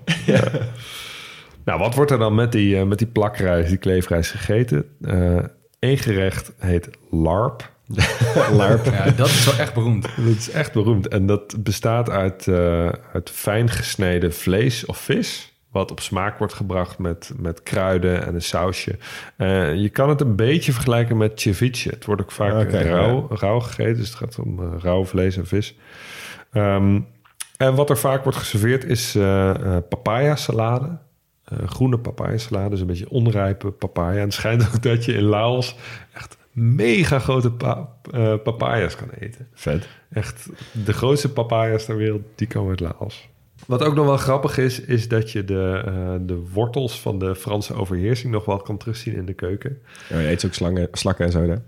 Nou, wat wordt er dan met die, uh, met die plakrijst, die kleefrijst gegeten? Eén uh, gerecht heet larp. Larp. Ja, dat is wel echt beroemd. Dat is echt beroemd. En dat bestaat uit, uh, uit fijn gesneden vlees of vis, wat op smaak wordt gebracht met, met kruiden en een sausje. Uh, je kan het een beetje vergelijken met ceviche. Het wordt ook vaak Okay, rauw, rauw gegeten, dus het gaat om uh, rauw vlees en vis. Um, en wat er vaak wordt geserveerd is uh, uh, papaya salade. Uh, groene papaya salade, dus een beetje onrijpe papaya. En het schijnt ook dat je in Laos echt mega grote pa- uh, papaya's kan eten. Vet. Echt de grootste papaya's ter wereld, die komen uit Laos. Wat ook nog wel grappig is, is dat je de, uh, de wortels van de Franse overheersing nog wel kan terugzien in de keuken. Ja, je eet ook slangen, slakken en zo, hè?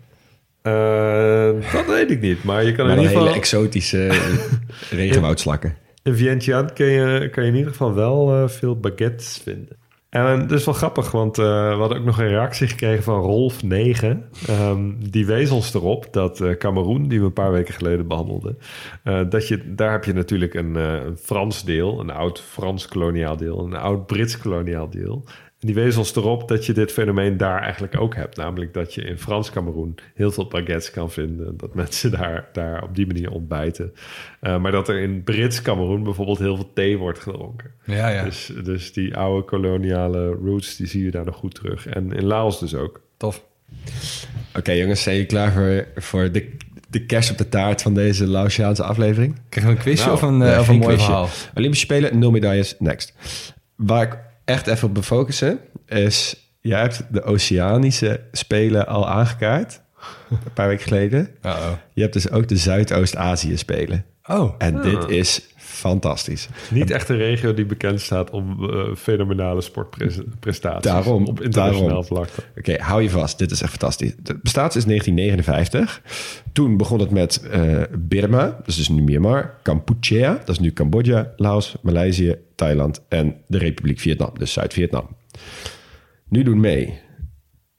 Uh, dat weet ik niet, maar je kan Maar in dan ieder hele geval... exotische regenwoudslakken. In Vientiane kan je, kan je in ieder geval wel uh, veel baguettes vinden. En dat is wel grappig, want uh, we hadden ook nog een reactie gekregen van Rolf negen. Um, die wees ons erop dat uh, Cameroen, die we een paar weken geleden behandelden, uh, dat je, daar heb je natuurlijk een, uh, een Frans deel, een oud Frans koloniaal deel, een oud Brits koloniaal deel. En die wees ons erop dat je dit fenomeen daar eigenlijk ook hebt. Namelijk dat je in Frans Cameroen heel veel baguettes kan vinden. Dat mensen daar, daar op die manier ontbijten. Uh, maar dat er in Brits Cameroen bijvoorbeeld heel veel thee wordt gedronken. Ja, ja. Dus, dus die oude koloniale roots, die zie je daar nog goed terug. En in Laos dus ook. Tof. Oké, okay, jongens, zijn jullie klaar voor, voor de, de kerst op de taart van deze Laotiaanse aflevering? Krijgen we een quizje Nou, of een, nee, uh, of geen een mooi quizje. verhaal? Olympische Spelen, nul medailles, next. Waar ik echt even op wil focussen is... Jij hebt de Oceanische Spelen al aangekaart. Een paar weken geleden. Uh-oh. Je hebt dus ook de Zuidoost-Azië Spelen. Oh, En Ah. dit is fantastisch. Niet echt een regio die bekend staat om uh, fenomenale sportprestaties. Daarom, op internationaal daarom. vlak. Oké, okay, hou je vast. Dit is echt fantastisch. Het bestaat sinds negentien negenenvijftig. Toen begon het met uh, Birma, dat is dus nu Myanmar. Kampuchea, dat is nu Cambodja, Laos, Maleisië, Thailand en de Republiek Vietnam, dus Zuid-Vietnam. Nu doen mee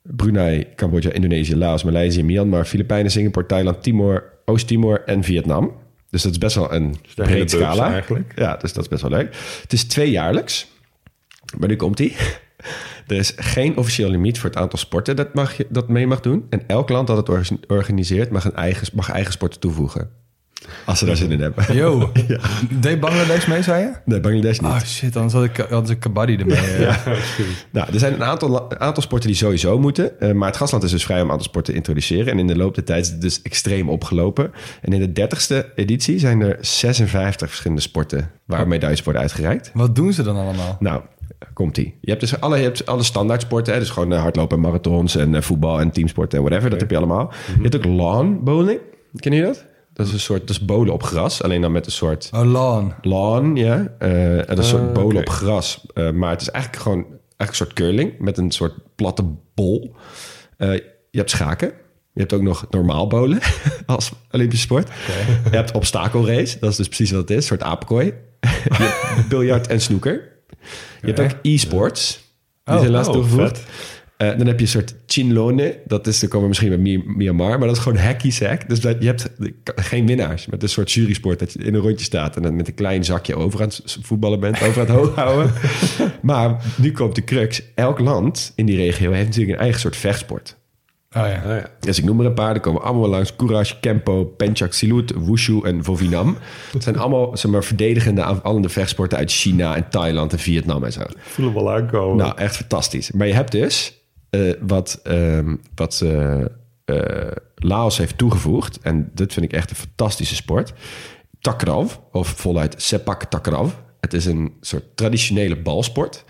Brunei, Cambodja, Indonesië, Laos, Maleisië, Myanmar, Filipijnen, Singapore, Thailand, Timor, Oost-Timor en Vietnam. Dus dat is best wel een de hele breed scala. eigenlijk. Ja, dus dat is best wel leuk. Het is tweejaarlijks. Maar nu komt ie. Er is geen officieel limiet voor het aantal sporten dat, mag je, dat mee mag doen. En elk land dat het orga- organiseert mag, een eigen, mag eigen sporten toevoegen. Als ze daar zin in hebben. Yo, Ja. deed Bangladesh mee, zei je? Nee, Bangladesh niet. Oh shit, dan had ik, had ik kabaddi ermee. eh. Ja. Nou, er zijn een aantal, la- een aantal sporten die sowieso moeten. Uh, maar het gastland is dus vrij om een aantal sporten te introduceren. En in de loop der tijd is het dus extreem opgelopen. En in de dertigste editie zijn er zesenvijftig verschillende sporten waar medailles worden uitgereikt. Wat doen ze dan allemaal? Nou, komt-ie. Je hebt dus alle, je hebt alle standaard sporten. Hè? Dus gewoon uh, hardlopen en marathons en uh, voetbal en teamsporten en whatever. Dat heb je allemaal. Mm-hmm. Je hebt ook lawn bowling. Ken je dat? Dat is een soort, dat is bowlen op gras. Alleen dan met een soort... Oh, lawn. Lawn, ja. Uh, en dat is een soort Uh, bowlen okay. op gras. Uh, maar het is eigenlijk gewoon eigenlijk een soort curling met een soort platte bol. Uh, je hebt schaken. Je hebt ook nog normaal bowlen als Olympische sport. Okay. Je hebt obstakelrace. Dat is dus precies wat het is. Een soort apenkooi. Je hebt biljart en snooker. Je hebt ook e-sports. Die Oh, zijn laatst oh, toegevoegd. vet. Uh, dan heb je een soort chinlone. Dat is, dan komen we misschien bij Myanmar. Maar dat is gewoon hacky sack. Dus dat, je hebt geen winnaars. Met een soort jurysport dat je in een rondje staat. En dan met een klein zakje over aan het voetballen bent. Over aan het hoog houden. Maar nu komt de crux. Elk land in die regio heeft natuurlijk een eigen soort vechtsport. Oh ja. Oh, ja. Dus ik noem er een paar. Er komen allemaal langs. Courage, Kempo, Pencak Silut, Wushu en Vovinam. Het zijn allemaal zeg maar, verdedigende, aanvallende vechtsporten uit China en Thailand en Vietnam en zo. Ik voel hem wel aankomen. Nou, echt fantastisch. Maar je hebt dus uh, wat, um, wat uh, uh, Laos heeft toegevoegd. En dit vind ik echt een fantastische sport. Takraw, of voluit Sepak Takraw. Het is een soort traditionele balsport.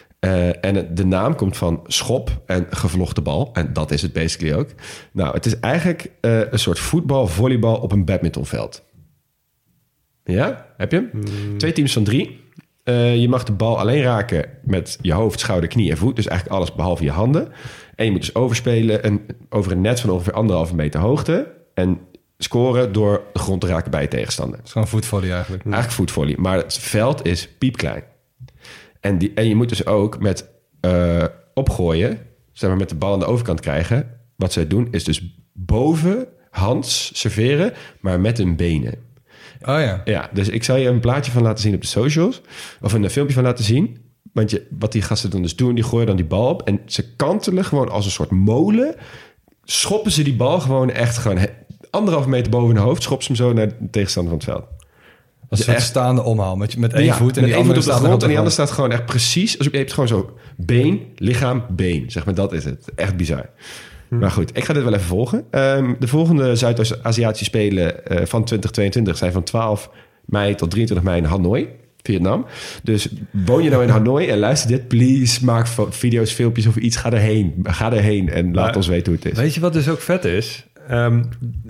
Uh, en het, de naam komt van schop en gevlochten bal. En dat is het basically ook. Nou, het is eigenlijk uh, een soort voetbal, volleybal op een badmintonveld. Ja, heb je hem? Mm. Twee teams van drie. Uh, je mag de bal alleen raken met je hoofd, schouder, knie en voet. Dus eigenlijk alles behalve je handen. En je moet dus overspelen en over een net van ongeveer anderhalve meter hoogte. En scoren door de grond te raken bij je tegenstander. Het is gewoon voetvolley eigenlijk. Eigenlijk voetvolley. Maar het veld is piepklein. En, die, en je moet dus ook met uh, opgooien, zeg maar met de bal aan de overkant krijgen. Wat zij doen is dus bovenhands serveren, maar met hun benen. Oh ja. Ja, dus ik zal je een plaatje van laten zien op de socials. Of een filmpje van laten zien. Want je, wat die gasten dan dus doen, die gooien dan die bal op. En ze kantelen gewoon als een soort molen. Schoppen ze die bal gewoon echt gewoon he, anderhalf meter boven hun hoofd. Schoppen ze hem zo naar de tegenstander van het veld. Als een soort echt staande omhaal. Met, met één ja, voet en met die één andere voet op de staat grond. En die grond. andere staat gewoon echt precies. Dus je hebt gewoon zo been, lichaam, been. Zeg maar, dat is het. Echt bizar. Hm. Maar goed, ik ga dit wel even volgen. Um, de volgende Zuidoost-Aziatische Spelen uh, van twintig tweeëntwintig zijn van twaalf mei tot drieëntwintig mei in Hanoi, Vietnam. Dus woon je nou in Hanoi en luister dit, please, maak video's, filmpjes of iets. Ga erheen. Ga erheen en laat maar, ons weten hoe het is. Weet je wat dus ook vet is? Um,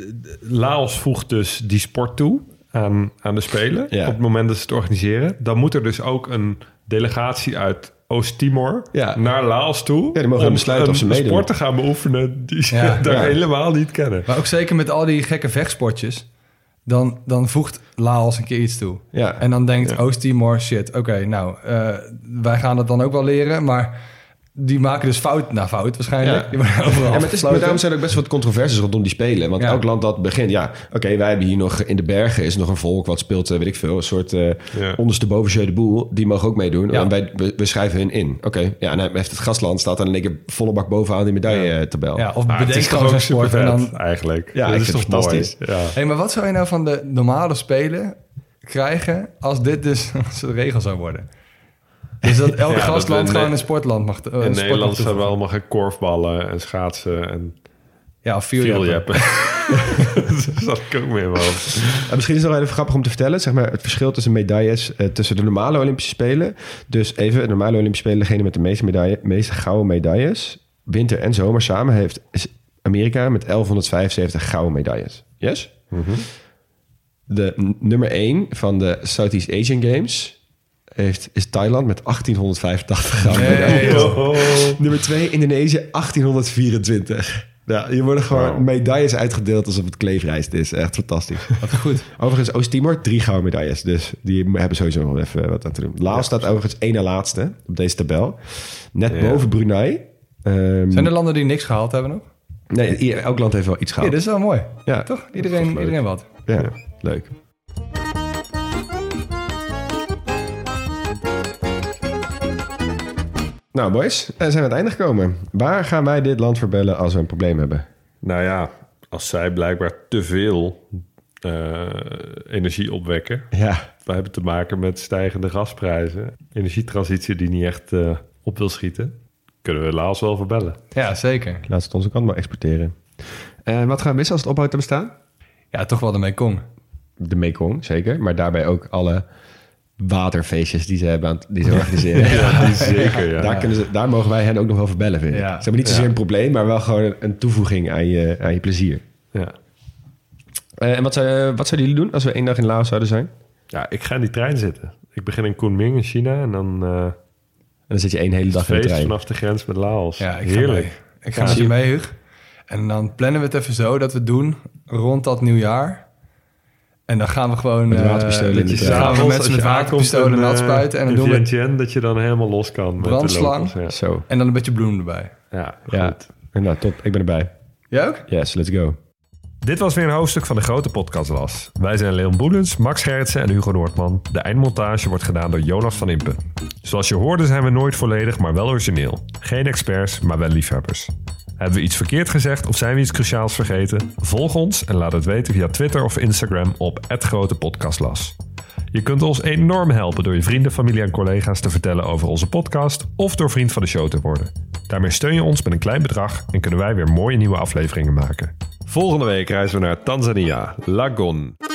Laos voegt dus die sport toe aan, aan de Spelen. Ja. Op het moment dat ze het organiseren. Dan moet er dus ook een delegatie uit Oost-Timor ja. naar Laos toe. Ja, die mogen om besluiten of ze meedoen. Sport te gaan beoefenen die ze ja. daar ja. helemaal niet kennen. Maar ook zeker met al die gekke vechtsportjes. Dan, dan voegt Laos een keer iets toe. Ja. En dan denkt ja. Oost-Timor, shit, oké, okay, nou, uh, wij gaan het dan ook wel leren, maar die maken dus fout, nou fout waarschijnlijk. Ja, ja maar, het is, maar daarom zijn er ook best wat controversies rondom die Spelen. Want ja. elk land dat begint, ja, oké, okay, wij hebben hier nog in de bergen is nog een volk wat speelt, weet ik veel, een soort uh, ja. ondersteboven jeu de boel. Die mogen ook meedoen. Ja. En wij, we, we schrijven hun in. Oké, okay, ja, en dan heeft het gastland staat dan een keer volle bak bovenaan die medailletabel. Ja, of ah, bedenk gewoon zo'n sport en dan eigenlijk. Ja, dat is toch fantastisch. Ja. Hey, maar wat zou je nou van de normale Spelen krijgen als dit dus de regel zou worden? Dus dat elk ja, gastland dat gewoon een sportland mag... Uh, in Nederland zijn we allemaal geen korfballen en schaatsen en... Ja, of vieljeppen. Dat zat ik ook mee in mijn hoofd. Uh, misschien is het wel even grappig om te vertellen. Zeg maar, het verschil tussen medailles... Uh, tussen de normale Olympische Spelen. Dus even, de normale Olympische Spelen... degene met de meeste, medaille, meeste gouden medailles... winter en zomer samen heeft... is Amerika met elfhonderdvijfenzeventig gouden medailles. Yes? Mm-hmm. De n- nummer één van de Southeast Asian Games... Heeft, is Thailand met achttienhonderdvijfentachtig gouden medailles. Oh. Nummer twee, Indonesië, achttienhonderdvierentwintig. Ja, hier worden gewoon wow. medailles uitgedeeld alsof het kleefrijst is. Echt fantastisch. Wat goed. Overigens, Oost-Timor, drie gouden medailles. Dus die hebben sowieso nog even wat aan te doen. Laos ja. staat overigens één na laatste op deze tabel. Net ja. boven Brunei. Um, Zijn er landen die niks gehaald hebben nog? Nee, i- elk land heeft wel iets Ja, gehaald. dat is wel mooi. Ja, Toch? toch Iedereen, leuk. iedereen wat. Ja, leuk. Nou boys, eh, zijn we aan het einde gekomen. Waar gaan wij dit land voor bellen als we een probleem hebben? Nou ja, als zij blijkbaar te veel uh, energie opwekken. Ja, We hebben te maken met stijgende gasprijzen. Energietransitie die niet echt uh, op wil schieten. Kunnen we Laos wel verbellen. Ja, zeker. laat het onze kant maar exporteren. En wat gaan we missen als het ophoudt te bestaan? Ja, toch wel de Mekong. De Mekong, zeker. Maar daarbij ook alle waterfeestjes die ze hebben aan het- die ze organiseren. Ja, die zeker, ja. Daar, kunnen ze, daar mogen wij hen ook nog wel verbellen, vind ik. Ja. Ze hebben niet zozeer Ja. een probleem, maar wel gewoon een, een toevoeging aan je, aan je plezier. Ja. Uh, en wat, zou, wat zouden jullie doen als we één dag in Laos zouden zijn? ja, ik ga in die trein zitten. Ik begin in Kunming in China en dan uh, En dan zit je één hele dag in de feest trein. vanaf de grens met Laos. Ja, ik ga Heerlijk. mee. Ik ga met je mee, Huug. En dan plannen we het even zo dat we het doen rond dat nieuwjaar. En dan gaan we gewoon... Met eh, waterpistolen in de dan trein. gaan we S'avonds, mensen als met je waterpistolen aankomt nat in, spuiten. En dan in doen we... Vientiane, dat je dan helemaal los kan. met de Brandslang. locals, Ja. Zo, En dan een beetje bloem erbij. Ja, ja. goed. Nou, top. Ik ben erbij. Jij ook? Yes, let's go. Dit was weer een hoofdstuk van de Grote Podcastlas. Wij zijn Leon Boelens, Max Gerritsen en Hugo Noordman. De eindmontage wordt gedaan door Jonas van Impen. Zoals je hoorde zijn we nooit volledig, maar wel origineel. Geen experts, maar wel liefhebbers. Hebben we iets verkeerd gezegd of zijn we iets cruciaals vergeten? Volg ons en laat het weten via Twitter of Instagram op at Grote Podcastlas. Je kunt ons enorm helpen door je vrienden, familie en collega's te vertellen over onze podcast of door vriend van de show te worden. Daarmee steun je ons met een klein bedrag en kunnen wij weer mooie nieuwe afleveringen maken. Volgende week reizen we naar Tanzania, Lagon.